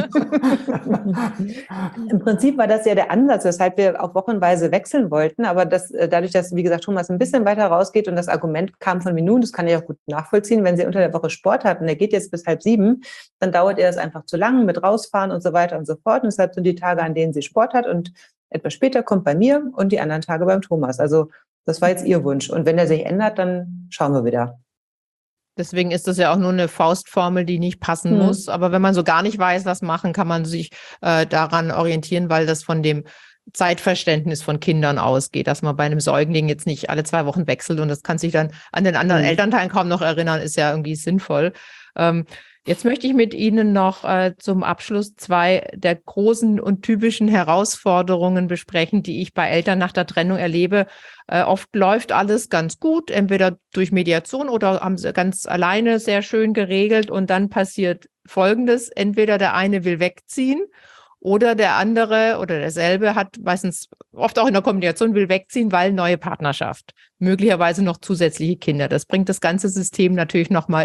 Speaker 2: Im Prinzip war das ja der Ansatz, weshalb wir auch wochenweise wechseln wollten, aber dadurch, dass, wie gesagt, Thomas ein bisschen weiter rausgeht und das Argument kam von Minou, das kann ich auch gut nachvollziehen, wenn sie unter der Woche Sport hat und er geht jetzt bis 6:30, dann dauert ihr das einfach zu lang mit rausfahren und so weiter und so fort. Und deshalb sind die Tage, an denen sie Sport hat und etwas später kommt bei mir und die anderen Tage beim Thomas. Also das war jetzt ihr Wunsch. Und wenn er sich ändert, dann schauen wir wieder.
Speaker 1: Deswegen ist das ja auch nur eine Faustformel, die nicht passen muss. Aber wenn man so gar nicht weiß, was machen, kann man sich daran orientieren, weil das von dem Zeitverständnis von Kindern ausgeht, dass man bei einem Säugling jetzt nicht alle 2 Wochen wechselt und das kann sich dann an den anderen Elternteilen kaum noch erinnern, ist ja irgendwie sinnvoll. Jetzt möchte ich mit Ihnen noch zum Abschluss 2 der großen und typischen Herausforderungen besprechen, die ich bei Eltern nach der Trennung erlebe. Oft läuft alles ganz gut, entweder durch Mediation oder haben sie ganz alleine sehr schön geregelt und dann passiert Folgendes. Entweder der eine will wegziehen oder der andere oder derselbe hat meistens oft auch in der Kommunikation will wegziehen, weil neue Partnerschaft, möglicherweise noch zusätzliche Kinder. Das bringt das ganze System natürlich nochmal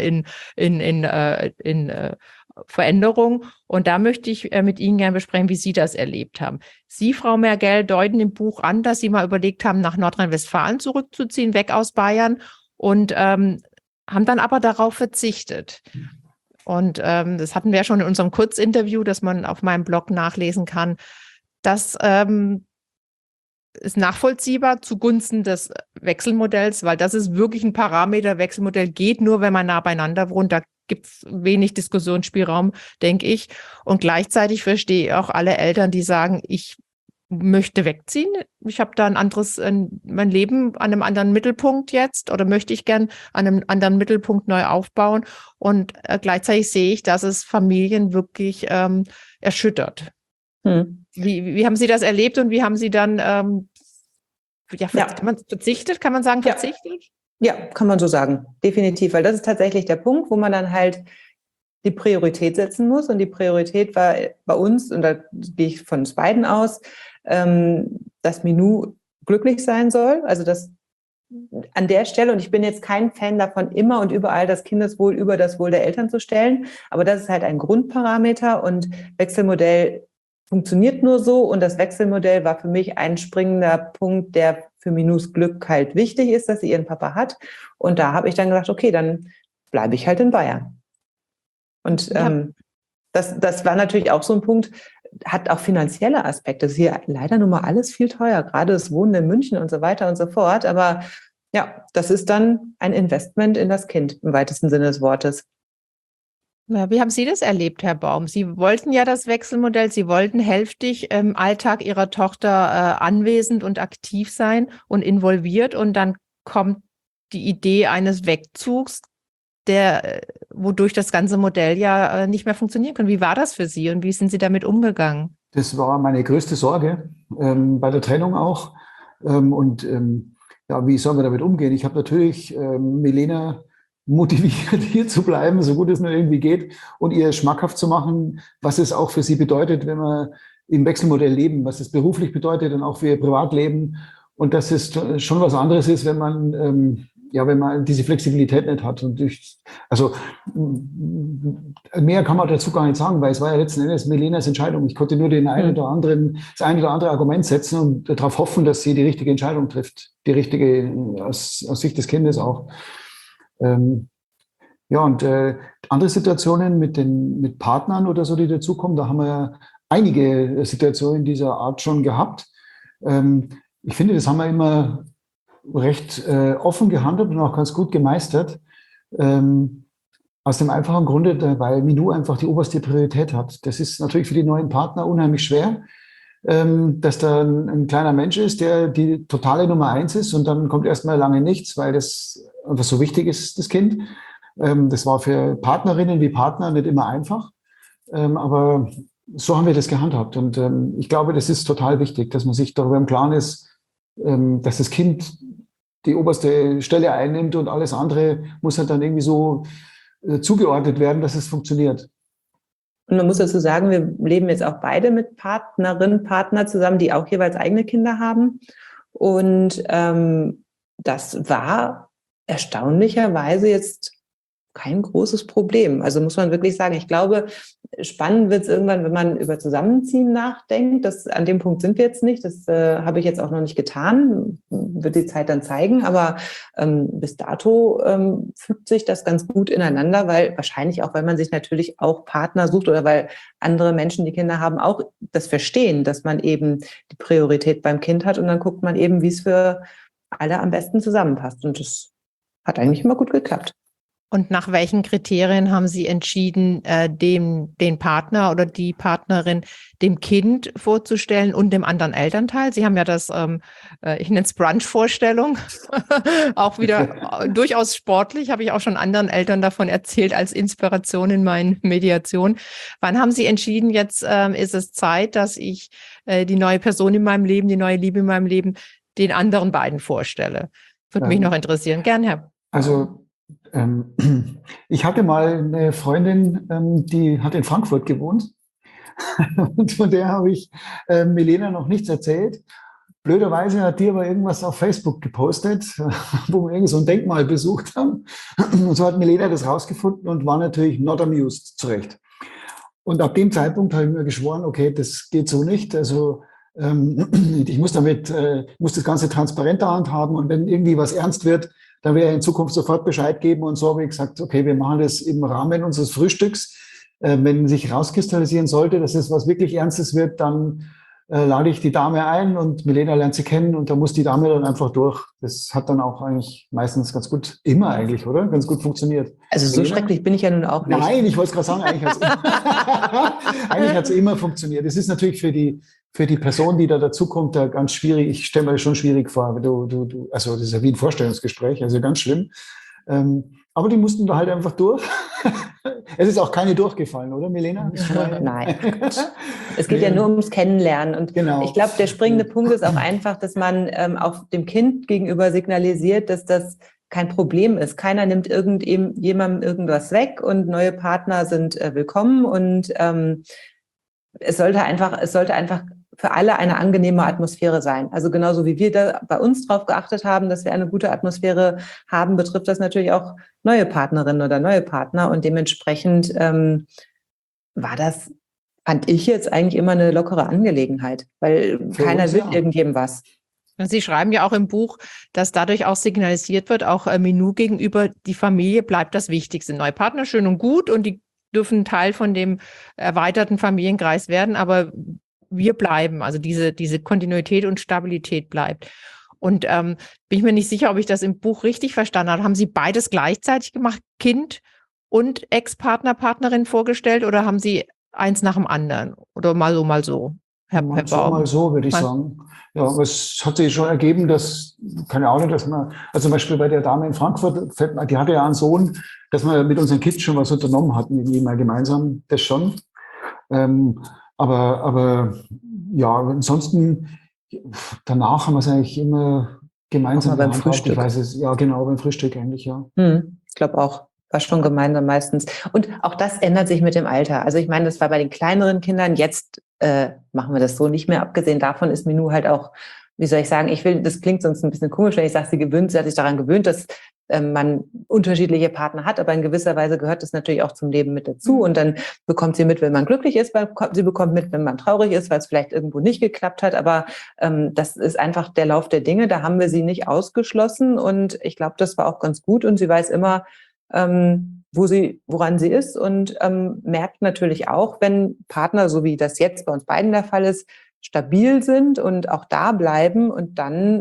Speaker 1: in Veränderung. Und da möchte ich mit Ihnen gerne besprechen, wie Sie das erlebt haben. Sie, Frau Mergel, deuten im Buch an, dass Sie mal überlegt haben, nach Nordrhein-Westfalen zurückzuziehen, weg aus Bayern und haben dann aber darauf verzichtet. Und das hatten wir ja schon in unserem Kurzinterview, das man auf meinem Blog nachlesen kann. Das ist nachvollziehbar zugunsten des Wechselmodells, weil das ist wirklich ein Parameter. Wechselmodell geht nur, wenn man nah beieinander wohnt. Da gibt es wenig Diskussionsspielraum, denke ich. Und gleichzeitig verstehe ich auch alle Eltern, die sagen, ich möchte wegziehen. Ich habe da mein Leben an einem anderen Mittelpunkt jetzt oder möchte ich gern an einem anderen Mittelpunkt neu aufbauen. Und gleichzeitig sehe ich, dass es Familien wirklich erschüttert. Wie haben Sie das erlebt und wie haben Sie dann, kann man verzichtet? Kann man sagen, verzichtet?
Speaker 2: Ja, kann man so sagen. Definitiv, weil das ist tatsächlich der Punkt, wo man dann halt die Priorität setzen muss. Und die Priorität war bei uns, und da gehe ich von uns beiden aus, dass Minou glücklich sein soll. Also das an der Stelle, und ich bin jetzt kein Fan davon, immer und überall das Kindeswohl über das Wohl der Eltern zu stellen, aber das ist halt ein Grundparameter und Wechselmodell funktioniert nur so und das Wechselmodell war für mich ein springender Punkt, der für Minus Glück halt wichtig ist, dass sie ihren Papa hat. Und da habe ich dann gesagt, okay, dann bleibe ich halt in Bayern. Und das war natürlich auch so ein Punkt, hat auch finanzielle Aspekte. Das ist hier leider nun mal alles viel teuer, gerade das Wohnen in München und so weiter und so fort. Aber ja, das ist dann ein Investment in das Kind im weitesten Sinne des Wortes.
Speaker 1: Ja, wie haben Sie das erlebt, Herr Baum? Sie wollten ja das Wechselmodell, Sie wollten hälftig im Alltag Ihrer Tochter anwesend und aktiv sein und involviert und dann kommt die Idee eines Wegzugs, wodurch das ganze Modell ja nicht mehr funktionieren kann. Wie war das für Sie und wie sind Sie damit umgegangen?
Speaker 3: Das war meine größte Sorge, bei der Trennung auch. Ja, wie sollen wir damit umgehen? Ich habe natürlich Milena motiviert, hier zu bleiben, so gut es nur irgendwie geht, und ihr schmackhaft zu machen, was es auch für sie bedeutet, wenn wir im Wechselmodell leben, was es beruflich bedeutet und auch für ihr Privatleben. Und dass es schon was anderes ist, wenn man wenn man diese Flexibilität nicht hat. Also mehr kann man dazu gar nicht sagen, weil es war ja letzten Endes Milenas Entscheidung. Ich konnte nur das eine oder andere Argument setzen und darauf hoffen, dass sie die richtige Entscheidung trifft. Die richtige aus Sicht des Kindes auch. Andere Situationen mit Partnern oder so, die dazukommen, da haben wir ja einige Situationen dieser Art schon gehabt. Ich finde, das haben wir immer recht offen gehandelt und auch ganz gut gemeistert. Aus dem einfachen Grunde, weil Minou einfach die oberste Priorität hat. Das ist natürlich für die neuen Partner unheimlich schwer, dass da ein kleiner Mensch ist, der die totale Nummer 1 ist und dann kommt erstmal lange nichts, weil das einfach so wichtig ist, das Kind. Das war für Partnerinnen wie Partner nicht immer einfach, aber so haben wir das gehandhabt. Und ich glaube, das ist total wichtig, dass man sich darüber im Klaren ist, dass das Kind die oberste Stelle einnimmt und alles andere muss halt dann irgendwie so zugeordnet werden, dass es funktioniert.
Speaker 2: Und man muss dazu sagen, wir leben jetzt auch beide mit Partner zusammen, die auch jeweils eigene Kinder haben. Und das war erstaunlicherweise jetzt kein großes Problem. Also muss man wirklich sagen, ich glaube, spannend wird es irgendwann, wenn man über Zusammenziehen nachdenkt. An dem Punkt sind wir jetzt nicht. Das habe ich jetzt auch noch nicht getan. Wird die Zeit dann zeigen. Aber bis dato fügt sich das ganz gut ineinander, weil wahrscheinlich auch, weil man sich natürlich auch Partner sucht oder weil andere Menschen, die Kinder haben, auch das verstehen, dass man eben die Priorität beim Kind hat. Und dann guckt man eben, wie es für alle am besten zusammenpasst. Und das hat eigentlich immer gut geklappt.
Speaker 1: Und nach welchen Kriterien haben Sie entschieden, den Partner oder die Partnerin dem Kind vorzustellen und dem anderen Elternteil? Sie haben ja das, ich nenne es Brunch-Vorstellung, auch wieder durchaus sportlich, habe ich auch schon anderen Eltern davon erzählt als Inspiration in meinen Mediationen. Wann haben Sie entschieden, jetzt ist es Zeit, dass ich die neue Person in meinem Leben, die neue Liebe in meinem Leben den anderen beiden vorstelle? Würde mich noch interessieren. Gern, Herr.
Speaker 3: Also ich hatte mal eine Freundin, die hat in Frankfurt gewohnt und von der habe ich Milena noch nichts erzählt. Blöderweise hat die aber irgendwas auf Facebook gepostet, wo wir irgend so ein Denkmal besucht haben. Und so hat Milena das rausgefunden und war natürlich not amused, zurecht. Und ab dem Zeitpunkt habe ich mir geschworen, okay, das geht so nicht. Also ich muss das Ganze transparenter handhaben und wenn irgendwie was ernst wird, dann werde ich in Zukunft sofort Bescheid geben. Und so habe ich gesagt, okay, wir machen das im Rahmen unseres Frühstücks. Wenn sich rauskristallisieren sollte, dass es was wirklich Ernstes wird, dann lade ich die Dame ein und Milena lernt sie kennen und da muss die Dame dann einfach durch. Das hat dann auch eigentlich meistens ganz gut, immer eigentlich, oder? Ganz gut funktioniert.
Speaker 2: Also so
Speaker 3: Milena?
Speaker 2: schrecklich bin ich ja nun auch nicht.
Speaker 3: Nein, ich wollte es gerade sagen, eigentlich hat es immer funktioniert. Es ist natürlich für die Person, die da dazukommt, da ganz schwierig. Ich stelle mir das schon schwierig vor. Also das ist ja wie ein Vorstellungsgespräch, also ganz schlimm. Aber die mussten da halt einfach durch. Es ist auch keine durchgefallen, oder, Milena?
Speaker 2: Nein. Es geht ja nur ums Kennenlernen. Und
Speaker 3: genau.
Speaker 2: Ich glaube, der springende Punkt ist auch einfach, dass man auch dem Kind gegenüber signalisiert, dass das kein Problem ist. Keiner nimmt jemandem irgendwas weg und neue Partner sind willkommen. Und es sollte einfach für alle eine angenehme Atmosphäre sein. Also genauso wie wir da bei uns drauf geachtet haben, dass wir eine gute Atmosphäre haben, betrifft das natürlich auch neue Partnerinnen oder neue Partner. Und dementsprechend war das fand ich jetzt eigentlich immer eine lockere Angelegenheit, weil
Speaker 3: Für
Speaker 2: keiner
Speaker 3: uns,
Speaker 2: will
Speaker 3: ja.
Speaker 2: irgendjedem was.
Speaker 1: Und Sie schreiben ja auch im Buch, dass dadurch auch signalisiert wird, auch Minou gegenüber, die Familie bleibt das Wichtigste. Neue Partner, schön und gut, und die dürfen Teil von dem erweiterten Familienkreis werden, aber wir bleiben, also diese Kontinuität und Stabilität bleibt. Und bin ich mir nicht sicher, ob ich das im Buch richtig verstanden habe. Haben Sie beides gleichzeitig gemacht, Kind und Ex-Partner, Partnerin vorgestellt, oder haben Sie eins nach dem anderen? Oder mal so, Herr
Speaker 3: Mal so,
Speaker 1: Baum?
Speaker 3: mal so, würde ich sagen. Ja, aber es hat sich schon ergeben, dass, keine Ahnung, dass man, also zum Beispiel bei der Dame in Frankfurt, die hatte ja einen Sohn, dass wir mit unseren Kids schon was unternommen hatten, irgendwie mal gemeinsam, das schon. Aber ja, ansonsten, danach haben wir es eigentlich immer gemeinsam
Speaker 2: Auch mal beim
Speaker 3: gehandhabt. Ich
Speaker 2: Frühstück.
Speaker 3: weiß es, ja genau, beim Frühstück eigentlich, ja.
Speaker 2: Ich glaube auch. War schon gemeinsam meistens. Und auch das ändert sich mit dem Alter. Also ich meine, das war bei den kleineren Kindern. Jetzt machen wir das so nicht mehr. Abgesehen davon ist Minou halt auch, wie soll ich sagen, das klingt sonst ein bisschen komisch, wenn ich sage, sie hat sich daran gewöhnt, dass man unterschiedliche Partner hat, aber in gewisser Weise gehört das natürlich auch zum Leben mit dazu. Und dann bekommt sie mit, wenn man glücklich ist, weil sie bekommt mit, wenn man traurig ist, weil es vielleicht irgendwo nicht geklappt hat. Aber das ist einfach der Lauf der Dinge. Da haben wir sie nicht ausgeschlossen. Und ich glaube, das war auch ganz gut. Und sie weiß immer, woran sie ist, und merkt natürlich auch, wenn Partner, so wie das jetzt bei uns beiden der Fall ist, stabil sind und auch da bleiben, und dann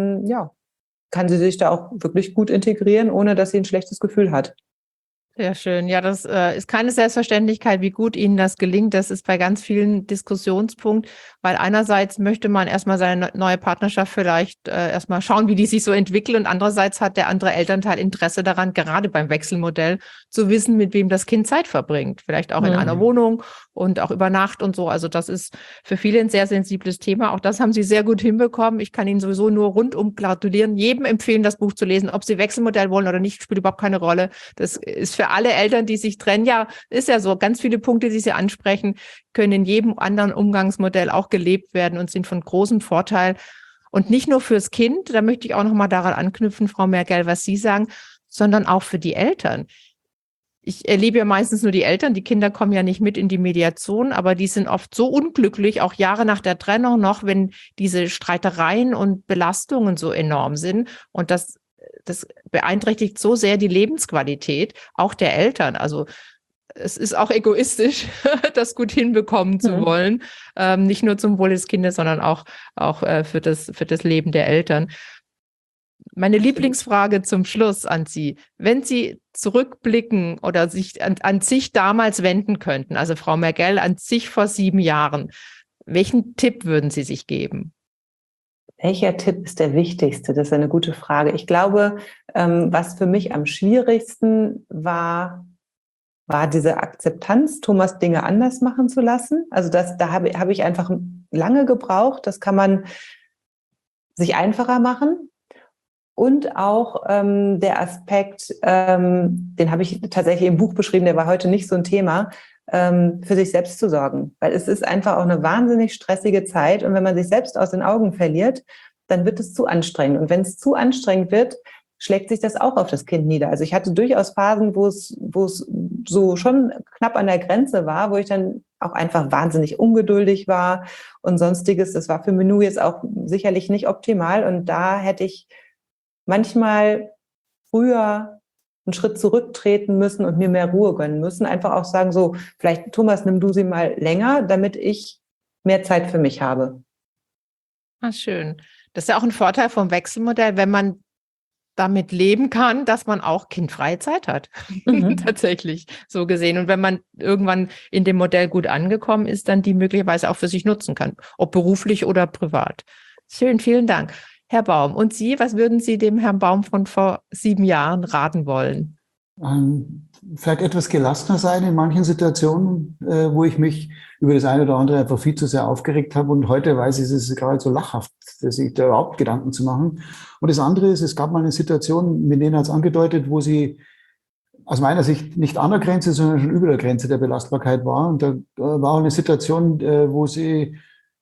Speaker 2: kann sie sich da auch wirklich gut integrieren, ohne dass sie ein schlechtes Gefühl hat.
Speaker 1: Sehr schön. Ja, das ist keine Selbstverständlichkeit, wie gut Ihnen das gelingt. Das ist bei ganz vielen Diskussionspunkt, weil einerseits möchte man erstmal seine neue Partnerschaft vielleicht erstmal schauen, wie die sich so entwickelt, und andererseits hat der andere Elternteil Interesse daran, gerade beim Wechselmodell, zu wissen, mit wem das Kind Zeit verbringt. Vielleicht auch in einer Wohnung und auch über Nacht und so. Also das ist für viele ein sehr sensibles Thema. Auch das haben Sie sehr gut hinbekommen. Ich kann Ihnen sowieso nur rundum gratulieren, jedem empfehlen, das Buch zu lesen. Ob Sie Wechselmodell wollen oder nicht, spielt überhaupt keine Rolle. Das ist für alle Eltern, die sich trennen, ja, ist ja so, ganz viele Punkte, die Sie ansprechen, können in jedem anderen Umgangsmodell auch gelebt werden und sind von großem Vorteil. Und nicht nur fürs Kind, da möchte ich auch noch mal daran anknüpfen, Frau Merkel, was Sie sagen, sondern auch für die Eltern. Ich erlebe ja meistens nur die Eltern, die Kinder kommen ja nicht mit in die Mediation, aber die sind oft so unglücklich, auch Jahre nach der Trennung noch, wenn diese Streitereien und Belastungen so enorm sind. Und das beeinträchtigt so sehr die Lebensqualität auch der Eltern. Also es ist auch egoistisch, das gut hinbekommen zu wollen. Nicht nur zum Wohl des Kindes, sondern auch für das Leben der Eltern. Meine Lieblingsfrage zum Schluss an Sie. Wenn Sie zurückblicken oder sich an sich damals wenden könnten, also Frau Merkel an sich vor 7 Jahren, welchen Tipp würden Sie sich geben?
Speaker 2: Welcher Tipp ist der wichtigste? Das ist eine gute Frage. Ich glaube, was für mich am schwierigsten war diese Akzeptanz, Thomas Dinge anders machen zu lassen. Also da habe ich einfach lange gebraucht. Das kann man sich einfacher machen. Und auch der Aspekt, den habe ich tatsächlich im Buch beschrieben, der war heute nicht so ein Thema, für sich selbst zu sorgen. Weil es ist einfach auch eine wahnsinnig stressige Zeit. Und wenn man sich selbst aus den Augen verliert, dann wird es zu anstrengend. Und wenn es zu anstrengend wird, schlägt sich das auch auf das Kind nieder. Also ich hatte durchaus Phasen, wo es so schon knapp an der Grenze war, wo ich dann auch einfach wahnsinnig ungeduldig war und Sonstiges. Das war für Minou jetzt auch sicherlich nicht optimal. Und da hätte ich manchmal früher einen Schritt zurücktreten müssen und mir mehr Ruhe gönnen müssen. Einfach auch sagen, so, vielleicht, Thomas, nimm du sie mal länger, damit ich mehr Zeit für mich habe.
Speaker 1: Ah, schön. Das ist ja auch ein Vorteil vom Wechselmodell, wenn man damit leben kann, dass man auch kindfreie Zeit hat. Tatsächlich, so gesehen. Und wenn man irgendwann in dem Modell gut angekommen ist, dann die möglicherweise auch für sich nutzen kann, ob beruflich oder privat. Schön, vielen Dank. Herr Baum, und Sie, was würden Sie dem Herrn Baum von vor 7 Jahren raten wollen?
Speaker 3: Vielleicht etwas gelassener sein in manchen Situationen, wo ich mich über das eine oder andere einfach viel zu sehr aufgeregt habe. Und heute weiß ich, es ist gerade so lachhaft, sich da überhaupt Gedanken zu machen. Und das andere ist, es gab mal eine Situation, Milena hat es angedeutet, wo sie aus meiner Sicht nicht an der Grenze, sondern schon über der Grenze der Belastbarkeit war. Und da war auch eine Situation, wo sie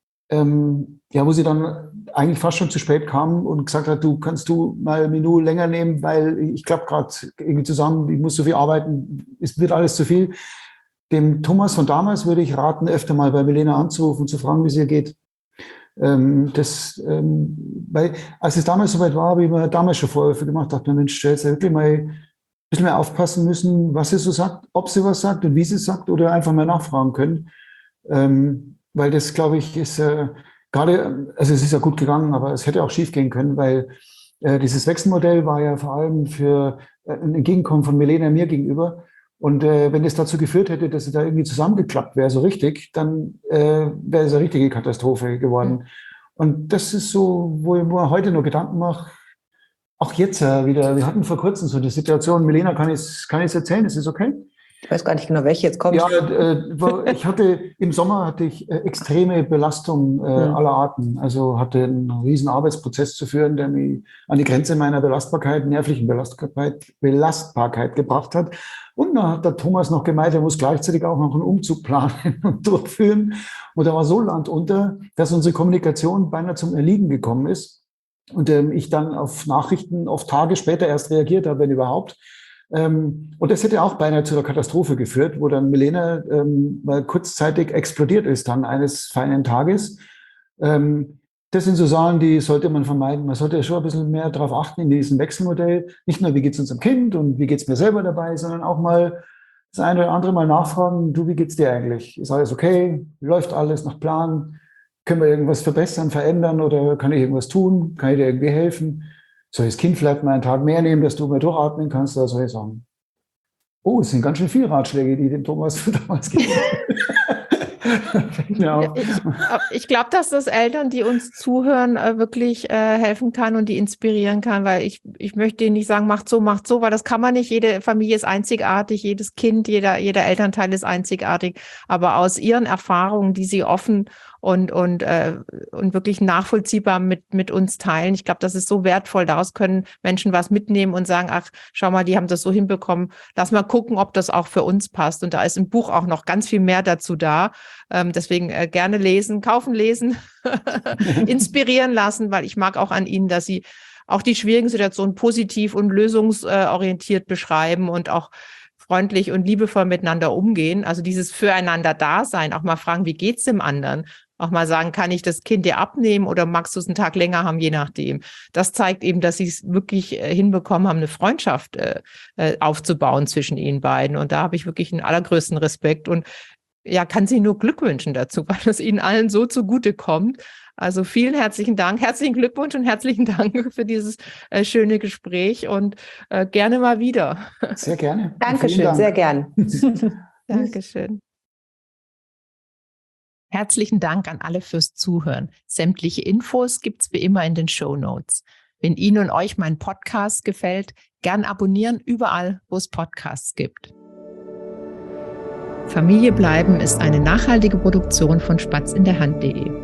Speaker 3: dann eigentlich fast schon zu spät kam und gesagt hat, kannst du mal Minou länger nehmen, weil ich klappe gerade irgendwie zusammen, ich muss so viel arbeiten, es wird alles zu viel. dem Thomas von damals würde ich raten, öfter mal bei Milena anzurufen und zu fragen, wie es ihr geht. Weil als es damals soweit war, habe ich mir damals schon Vorwürfe gemacht, dachte mir, Mensch, jetzt wirklich mal ein bisschen mehr aufpassen müssen, was sie so sagt, ob sie was sagt und wie sie es sagt oder einfach mal nachfragen können. Weil das, glaube ich, ist gerade, also es ist ja gut gegangen, aber es hätte auch schief gehen können, weil dieses Wechselmodell war ja vor allem für ein Entgegenkommen von Milena mir gegenüber. Und wenn es dazu geführt hätte, dass sie da irgendwie zusammengeklappt wäre, so richtig, dann wäre es eine richtige Katastrophe geworden. Und das ist so, wo ich mir heute noch Gedanken mache, auch jetzt wieder. Wir hatten vor kurzem so die Situation, Milena, kann ich es erzählen? Ist es okay?
Speaker 2: Ich weiß gar nicht genau, welche jetzt kommt.
Speaker 3: Ja, im Sommer hatte ich extreme Belastung aller Arten. Also hatte einen riesen Arbeitsprozess zu führen, der mich an die Grenze meiner Belastbarkeit, nervlichen Belastbarkeit gebracht hat. Und dann hat der Thomas noch gemeint, er muss gleichzeitig auch noch einen Umzug planen und durchführen. Und er war so landunter, dass unsere Kommunikation beinahe zum Erliegen gekommen ist. Und ich dann auf Nachrichten oft Tage später erst reagiert habe, wenn überhaupt. Und das hätte auch beinahe zu einer Katastrophe geführt, wo dann Milena mal kurzzeitig explodiert ist dann eines feinen Tages. Das sind so Sachen, die sollte man vermeiden. Man sollte schon ein bisschen mehr darauf achten in diesem Wechselmodell. Nicht nur, wie geht es unserem Kind und wie geht es mir selber dabei, sondern auch mal das eine oder andere Mal nachfragen, du, wie geht's dir eigentlich? Ist alles okay? Läuft alles nach Plan? Können wir irgendwas verbessern, verändern oder kann ich irgendwas tun? Kann ich dir irgendwie helfen? Soll ich das Kind vielleicht mal einen Tag mehr nehmen, dass du mal durchatmen kannst oder soll ich sagen? Oh, es sind ganz schön viele Ratschläge, die dem Thomas damals gegeben
Speaker 1: haben. Ich glaube, dass das Eltern, die uns zuhören, wirklich helfen kann und die inspirieren kann, weil ich möchte denen nicht sagen, macht so, weil das kann man nicht. Jede Familie ist einzigartig, jedes Kind, jeder Elternteil ist einzigartig. Aber aus ihren Erfahrungen, die sie offen und wirklich nachvollziehbar mit uns teilen. Ich glaube, das ist so wertvoll. Daraus können Menschen was mitnehmen und sagen, ach, schau mal, die haben das so hinbekommen. Lass mal gucken, ob das auch für uns passt. Und da ist im Buch auch noch ganz viel mehr dazu da. Deswegen gerne lesen, kaufen, lesen, inspirieren lassen, weil ich mag auch an Ihnen, dass Sie auch die schwierigen Situationen positiv und lösungsorientiert beschreiben und auch freundlich und liebevoll miteinander umgehen. Also dieses Füreinander-Dasein, auch mal fragen, wie geht's dem anderen? Auch mal sagen, kann ich das Kind dir abnehmen oder magst du es einen Tag länger haben, je nachdem. Das zeigt eben, dass sie es wirklich hinbekommen haben, eine Freundschaft aufzubauen zwischen ihnen beiden. Und da habe ich wirklich den allergrößten Respekt und ja, kann sie nur Glück wünschen dazu, weil es ihnen allen so zugute kommt. Also vielen herzlichen Dank, herzlichen Glückwunsch und herzlichen Dank für dieses schöne Gespräch und gerne mal wieder.
Speaker 3: Sehr gerne.
Speaker 2: Dankeschön, sehr gern.
Speaker 1: Dankeschön. Herzlichen Dank an alle fürs Zuhören. Sämtliche Infos gibt's wie immer in den Shownotes. Wenn Ihnen und euch mein Podcast gefällt, gern abonnieren überall, wo es Podcasts gibt. Familie bleiben ist eine nachhaltige Produktion von spatzinderhand.de.